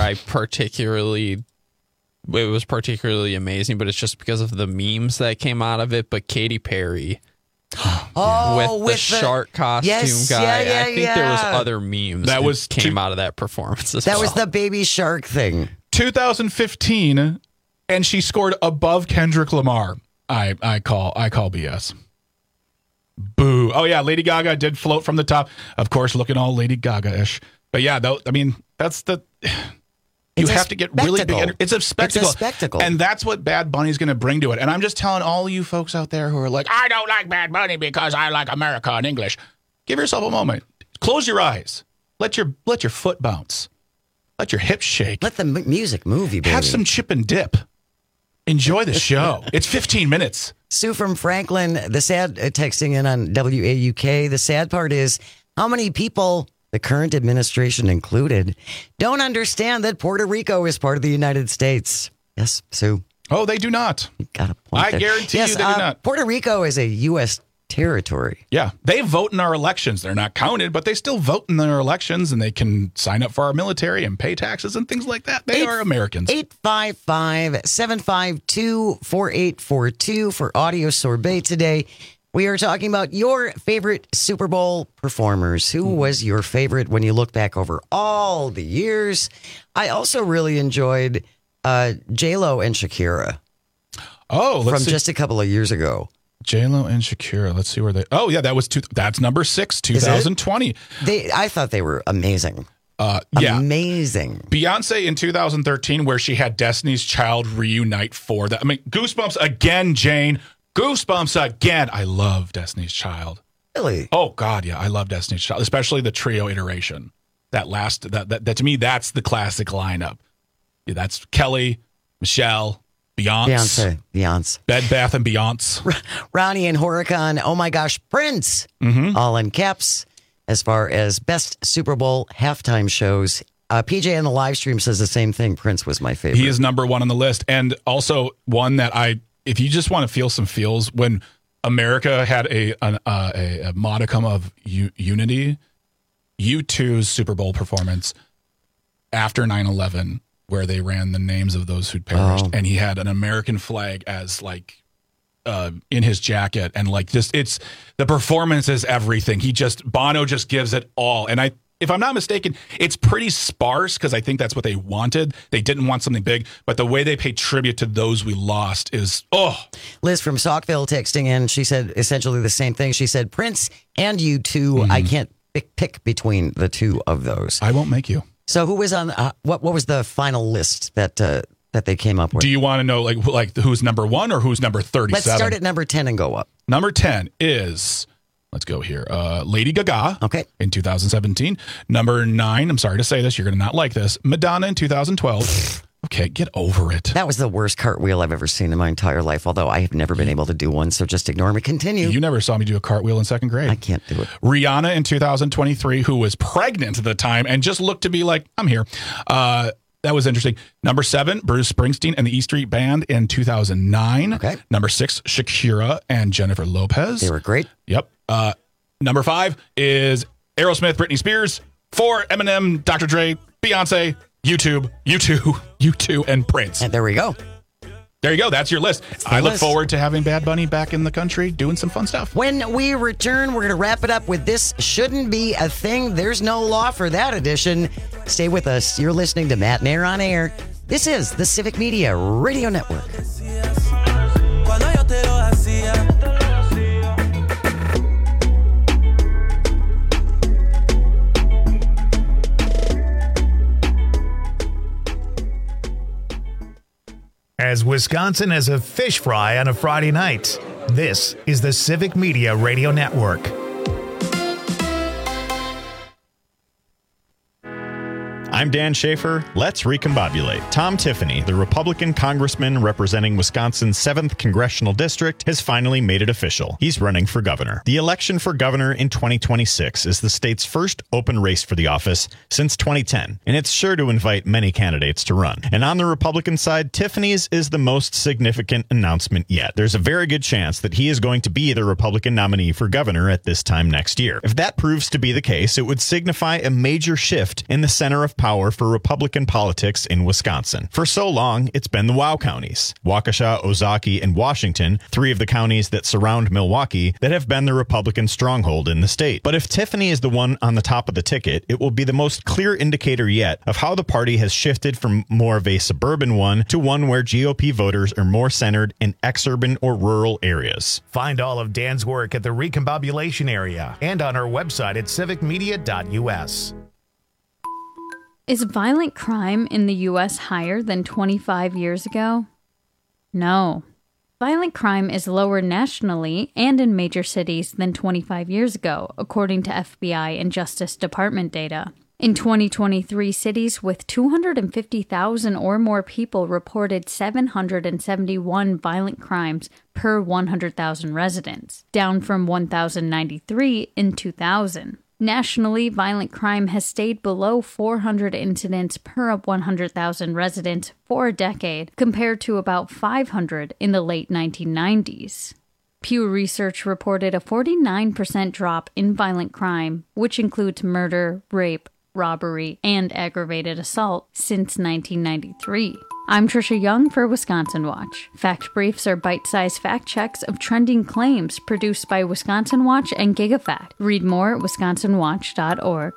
it was particularly amazing, but it's just because of the memes that came out of it. But Katy Perry. With the shark costume guy. I think there was other memes that came out of that performance as well. That was the baby shark thing. 2015, and she scored above Kendrick Lamar. I call BS. Boo. Oh yeah, Lady Gaga did float from the top. Of course, looking all Lady Gaga-ish. But yeah, that's the... You have to get really big. It's a spectacle. It's a spectacle. And that's what Bad Bunny's going to bring to it. And I'm just telling all you folks out there who are like, I don't like Bad Bunny because I like America and English. Give yourself a moment. Close your eyes. Let your foot bounce. Let your hips shake. Let the music move you, baby. Have some chip and dip. Enjoy the show. It's 15 minutes. Sue from Franklin, texting in on WAUK. The sad part is how many people, the current administration included, don't understand that Puerto Rico is part of the United States. Yes, Sue. Oh, they do not. You got a point. I guarantee you they do not. Puerto Rico is a U.S. territory. Yeah, they vote in our elections. They're not counted, but they still vote in their elections, and they can sign up for our military and pay taxes and things like that. They are Americans. 855-752-4842 for Audio Sorbet today. We are talking about your favorite Super Bowl performers. Who was your favorite when you look back over all the years? I also really enjoyed J-Lo and Shakira. Oh, from just a couple of years ago. J-Lo and Shakira. Let's see where they... Oh, yeah, that's number 6, 2020. I thought they were amazing. Yeah. Amazing. Beyonce in 2013, where she had Destiny's Child reunite for that. I mean, Goosebumps again, Jane. Goosebumps again. I love Destiny's Child. Really? Oh God, yeah, I love Destiny's Child, especially the trio iteration. That to me, that's the classic lineup. Yeah, that's Kelly, Michelle, Beyonce, Bed Bath and Beyonce, Ronnie and Horicon. Oh my gosh, Prince, all in caps. As far as best Super Bowl halftime shows, PJ in the live stream says the same thing. Prince was my favorite. He is number 1 on the list, and also one that if you just want to feel some feels, when America had a modicum of unity, U2's Super Bowl performance after 9/11, where they ran the names of those who'd perished, and he had an American flag as in his jacket, and it's the performance is everything. Bono just gives it all, and if I'm not mistaken, it's pretty sparse because I think that's what they wanted. They didn't want something big, but the way they pay tribute to those we lost is, Liz from Saukville texting in, she said essentially the same thing. She said, Prince and U2, I can't pick between the two of those. I won't make you. So who was on, what was the final list that they came up with? Do you want to know like who's number 1 or who's number 37? Let's start at number 10 and go up. Number 10 is... Let's go here. Lady Gaga. Okay. In 2017. Number 9. I'm sorry to say this. You're going to not like this. Madonna in 2012. Okay, get over it. That was the worst cartwheel I've ever seen in my entire life, although I have never been able to do one, so just ignore me. Continue. You never saw me do a cartwheel in 2nd grade. I can't do it. Rihanna in 2023, who was pregnant at the time and just looked to be like, I'm here. That was interesting. Number 7, Bruce Springsteen and the E Street Band in 2009. Okay. Number 6, Shakira and Jennifer Lopez. They were great. Yep. Number 5 is Aerosmith, Britney Spears. 4, Eminem, Dr. Dre, Beyonce, U2, and Prince. And there we go. There you go. That's your list. I look forward to having Bad Bunny back in the country doing some fun stuff. When we return, we're going to wrap it up with This Shouldn't Be a Thing. There's no law for that edition. Stay with us. You're listening to Matt Nair on Air. This is the Civic Media Radio Network. as Wisconsin as a fish fry on a Friday night. This is the Civic Media Radio Network. I'm Dan Schaefer. Let's recombobulate. Tom Tiffany, the Republican congressman representing Wisconsin's 7th congressional district, has finally made it official. He's running for governor. The election for governor in 2026 is the state's first open race for the office since 2010, and it's sure to invite many candidates to run. And on the Republican side, Tiffany's is the most significant announcement yet. There's a very good chance that he is going to be the Republican nominee for governor at this time next year. If that proves to be the case, it would signify a major shift in the center of power for Republican politics in Wisconsin. For so long, it's been the WOW counties, Waukesha, Ozaukee, and Washington, 3 of the counties that surround Milwaukee, that have been the Republican stronghold in the state. But if Tiffany is the one on the top of the ticket, it will be the most clear indicator yet of how the party has shifted from more of a suburban one to one where GOP voters are more centered in exurban or rural areas. Find all of Dan's work at the Recombobulation area and on our website at civicmedia.us. Is violent crime in the U.S. higher than 25 years ago? No. Violent crime is lower nationally and in major cities than 25 years ago, according to FBI and Justice Department data. In 2023, cities with 250,000 or more people reported 771 violent crimes per 100,000 residents, down from 1,093 in 2000. Nationally, violent crime has stayed below 400 incidents per 100,000 residents for a decade, compared to about 500 in the late 1990s. Pew Research reported a 49% drop in violent crime, which includes murder, rape, robbery, and aggravated assault since 1993. I'm Trisha Young for Wisconsin Watch. Fact Briefs are bite-sized fact checks of trending claims produced by Wisconsin Watch and GigaFact. Read more at wisconsinwatch.org.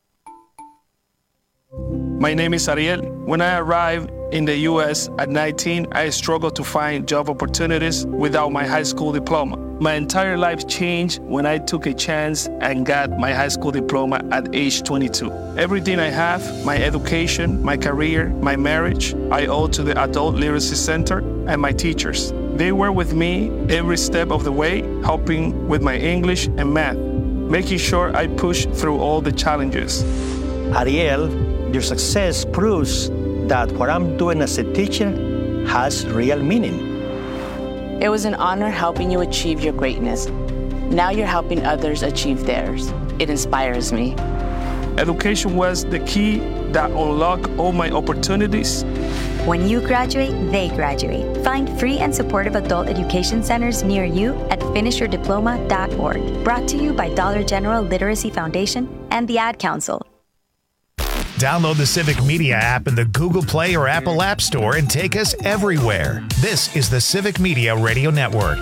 My name is Ariel. When I arrived in the U.S. at 19, I struggled to find job opportunities without my high school diploma. My entire life changed when I took a chance and got my high school diploma at age 22. Everything I have, my education, my career, my marriage, I owe to the Adult Literacy Center and my teachers. They were with me every step of the way, helping with my English and math, making sure I pushed through all the challenges. Ariel, your success proves that what I'm doing as a teacher has real meaning. It was an honor helping you achieve your greatness. Now you're helping others achieve theirs. It inspires me. Education was the key that unlocked all my opportunities. When you graduate, they graduate. Find free and supportive adult education centers near you at finishyourdiploma.org. Brought to you by Dollar General Literacy Foundation and the Ad Council. Download the Civic Media app in the Google Play or Apple App Store and take us everywhere. This is the Civic Media Radio Network.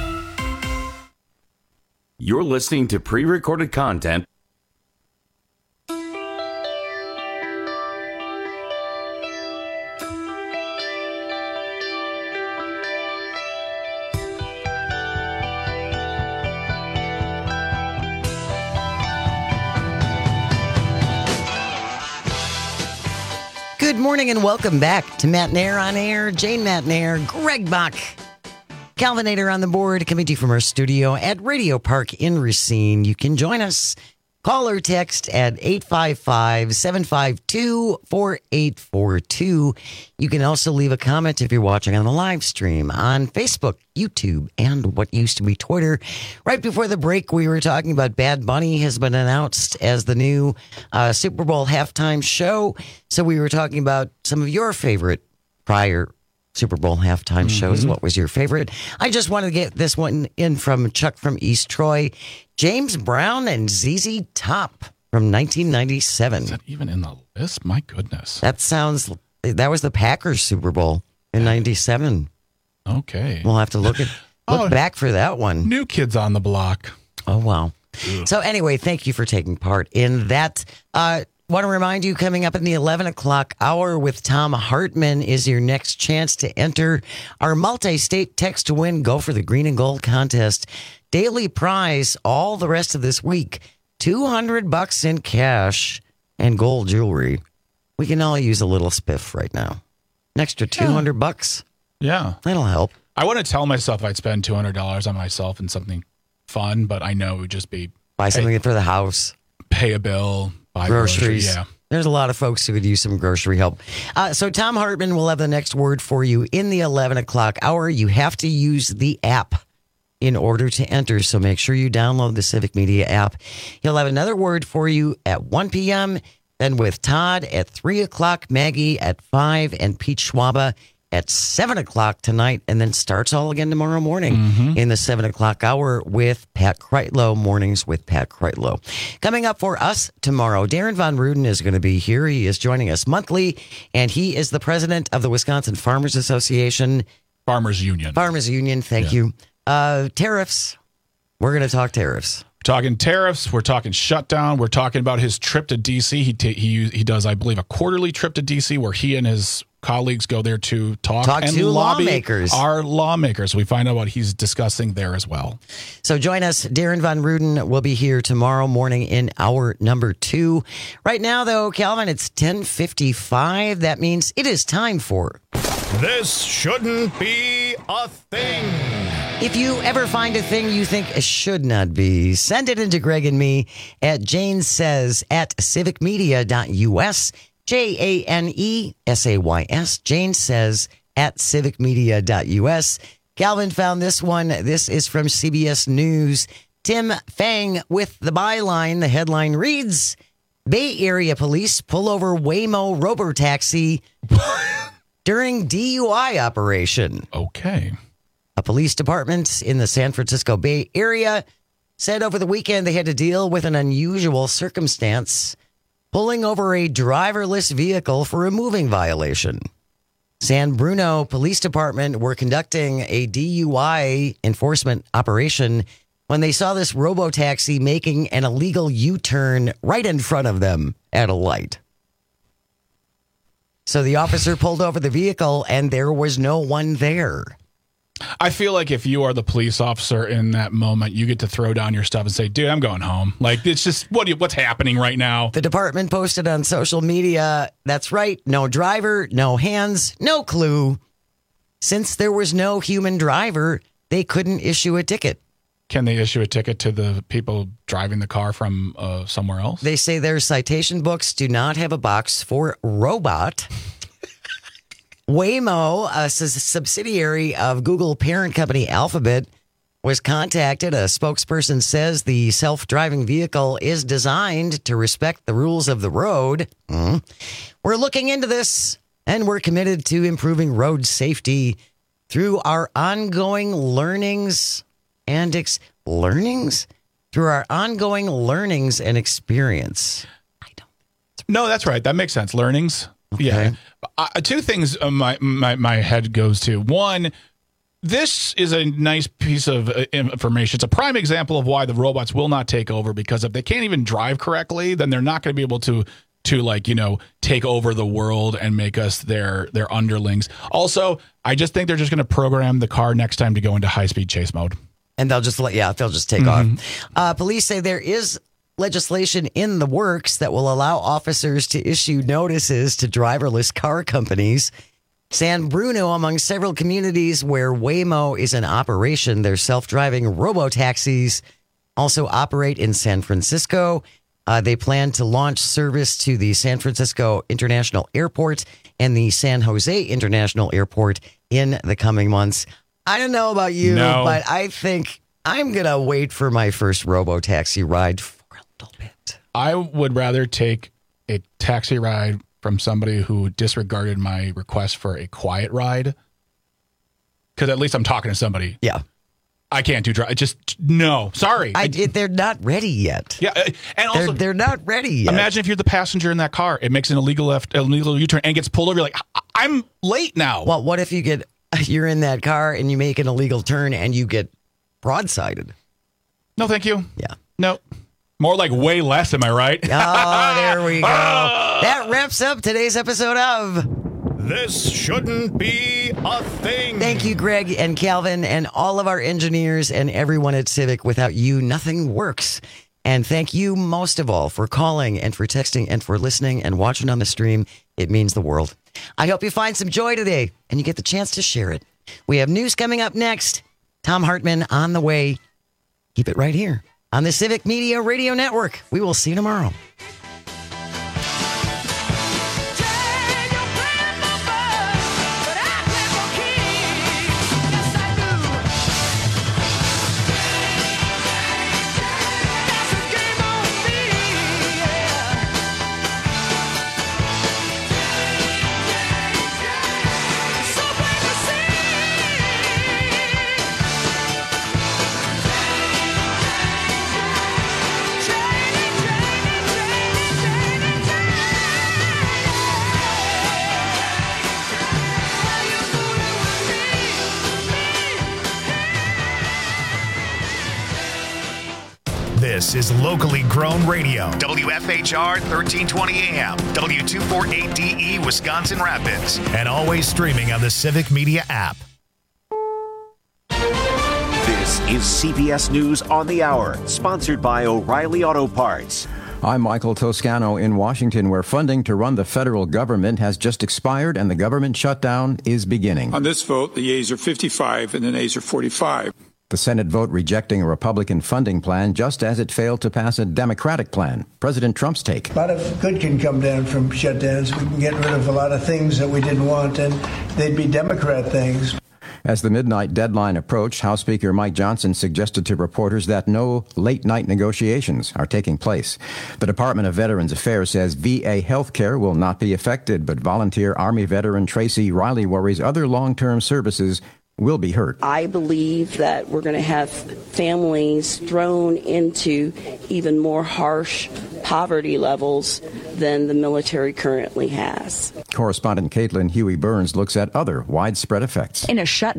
You're listening to pre-recorded content. Good morning and welcome back to Matt Nair on Air. Jane Matt Nair, Greg Bach, Calvinator on the board, coming to you from our studio at Radio Park in Racine. You can join us. Call or text at 855-752-4842. You can also leave a comment if you're watching on the live stream on Facebook, YouTube, and what used to be Twitter. Right before the break, we were talking about Bad Bunny has been announced as the new Super Bowl halftime show. So we were talking about some of your favorite prior Super Bowl halftime shows. What was your favorite? I just wanted to get this one in from Chuck from East Troy. James Brown and ZZ Top from 1997. Is that even in the list? My goodness. That was the Packers Super Bowl in 97. Okay. We'll have to look back for that one. New Kids on the Block. Oh, wow. Ugh. So anyway, thank you for taking part in that. Want to remind you, coming up in the 11 o'clock hour with Tom Hartman is your next chance to enter our multi-state text to win Go for the Green and Gold contest. Daily prize all the rest of this week, $200 in cash and gold jewelry. We can all use a little spiff right now. An extra $200. Yeah. That'll help. I want to tell myself I'd spend $200 on myself and something fun, but I know it would just be buy something for the house, pay a bill, buy groceries. Yeah. There's a lot of folks who could use some grocery help. So Tom Hartman will have the next word for you in the 11 o'clock hour. You have to use the app in order to enter, so make sure you download the Civic Media app. He'll have another word for you at 1 p.m., then with Todd at 3 o'clock, Maggie at 5, and Pete Schwaba at 7 o'clock tonight, and then starts all again tomorrow morning in the 7 o'clock hour with Pat Kreitlow, Mornings with Pat Kreitlow. Coming up for us tomorrow, Darren Von Ruden is going to be here. He is joining us monthly, and he is the president of the Wisconsin Farmers Association. Farmers Union, thank you. Tariffs. We're going to talk tariffs. Talking tariffs, we're talking shutdown, we're talking about his trip to D.C. He does, I believe, a quarterly trip to D.C. where he and his colleagues go there to talk and to lobby lawmakers. Our lawmakers. We find out what he's discussing there as well. So join us. Darren Von Ruden will be here tomorrow morning in hour number 2. Right now, though, Calvin, it's 10:55. That means it is time for This Shouldn't Be a Thing. If you ever find a thing you think should not be, send it into Greg and me at janesays@civicmedia.us, JANESAYS, janesays@civicmedia.us. Calvin found this one. This is from CBS News. Tim Fang with the byline. The headline reads, Bay Area police pull over Waymo robotaxi during DUI operation. Okay. A police department in the San Francisco Bay Area said over the weekend they had to deal with an unusual circumstance, pulling over a driverless vehicle for a moving violation. San Bruno Police Department were conducting a DUI enforcement operation when they saw this robotaxi making an illegal U-turn right in front of them at a light. So the officer pulled over the vehicle and there was no one there. I feel like if you are the police officer in that moment, you get to throw down your stuff and say, dude, I'm going home. Like, it's just, what's happening right now? The department posted on social media, that's right, no driver, no hands, no clue. Since there was no human driver, they couldn't issue a ticket. Can they issue a ticket to the people driving the car from somewhere else? They say their citation books do not have a box for robot. Waymo, a subsidiary of Google parent company Alphabet, was contacted. A spokesperson says the self-driving vehicle is designed to respect the rules of the road. We're looking into this, and we're committed to improving road safety through our ongoing learnings and experience. No, that's right. That makes sense. Learnings. Okay. Yeah. Two things my head goes to. One, this is a nice piece of information. It's a prime example of why the robots will not take over, because if they can't even drive correctly, then they're not going to be able to take over the world and make us their underlings. Also, I just think they're just going to program the car next time to go into high-speed chase mode. And they'll just take off. Police say there is legislation in the works that will allow officers to issue notices to driverless car companies. San Bruno, among several communities where Waymo is in operation, their self-driving robo-taxis also operate in San Francisco. They plan to launch service to the San Francisco International Airport and the San Jose International Airport in the coming months. I don't know about you, but I think I'm going to wait for my first robo-taxi ride for a little bit. I would rather take a taxi ride from somebody who disregarded my request for a quiet ride, because at least I'm talking to somebody. Yeah. I can't do drive. No, sorry. They're not ready yet. Yeah, and also they're not ready yet. Imagine if you're the passenger in that car. It makes an illegal U-turn and gets pulled over. You're like, I'm late now. Well, what if you're in that car and you make an illegal turn and you get broadsided? No, thank you. Yeah. No. More like way less, am I right? Oh, there we go. That wraps up today's episode of This Shouldn't Be a Thing. Thank you, Greg and Calvin, and all of our engineers and everyone at Civic. Without you, nothing works. And thank you most of all for calling and for texting and for listening and watching on the stream. It means the world. I hope you find some joy today and you get the chance to share it. We have news coming up next. Tom Hartman on the way. Keep it right here on the Civic Media Radio Network. We will see you tomorrow. This is locally grown radio. WFHR 1320 AM, W248DE Wisconsin Rapids, and always streaming on the Civic Media app. This is CBS News on the Hour, sponsored by O'Reilly Auto Parts. I'm Michael Toscano in Washington, where funding to run the federal government has just expired and the government shutdown is beginning. On this vote, the yeas are 55 and the nays are 45. The Senate vote rejecting a Republican funding plan just as it failed to pass a Democratic plan. President Trump's take. A lot of good can come down from shutdowns. We can get rid of a lot of things that we didn't want, and they'd be Democrat things. As the midnight deadline approached, House Speaker Mike Johnson suggested to reporters that no late-night negotiations are taking place. The Department of Veterans Affairs says VA health care will not be affected, but volunteer Army veteran Tracy Riley worries other long-term services will be hurt. I believe that we're going to have families thrown into even more harsh poverty levels than the military currently has. Correspondent Caitlin Huey Burns looks at other widespread effects. In a shutdown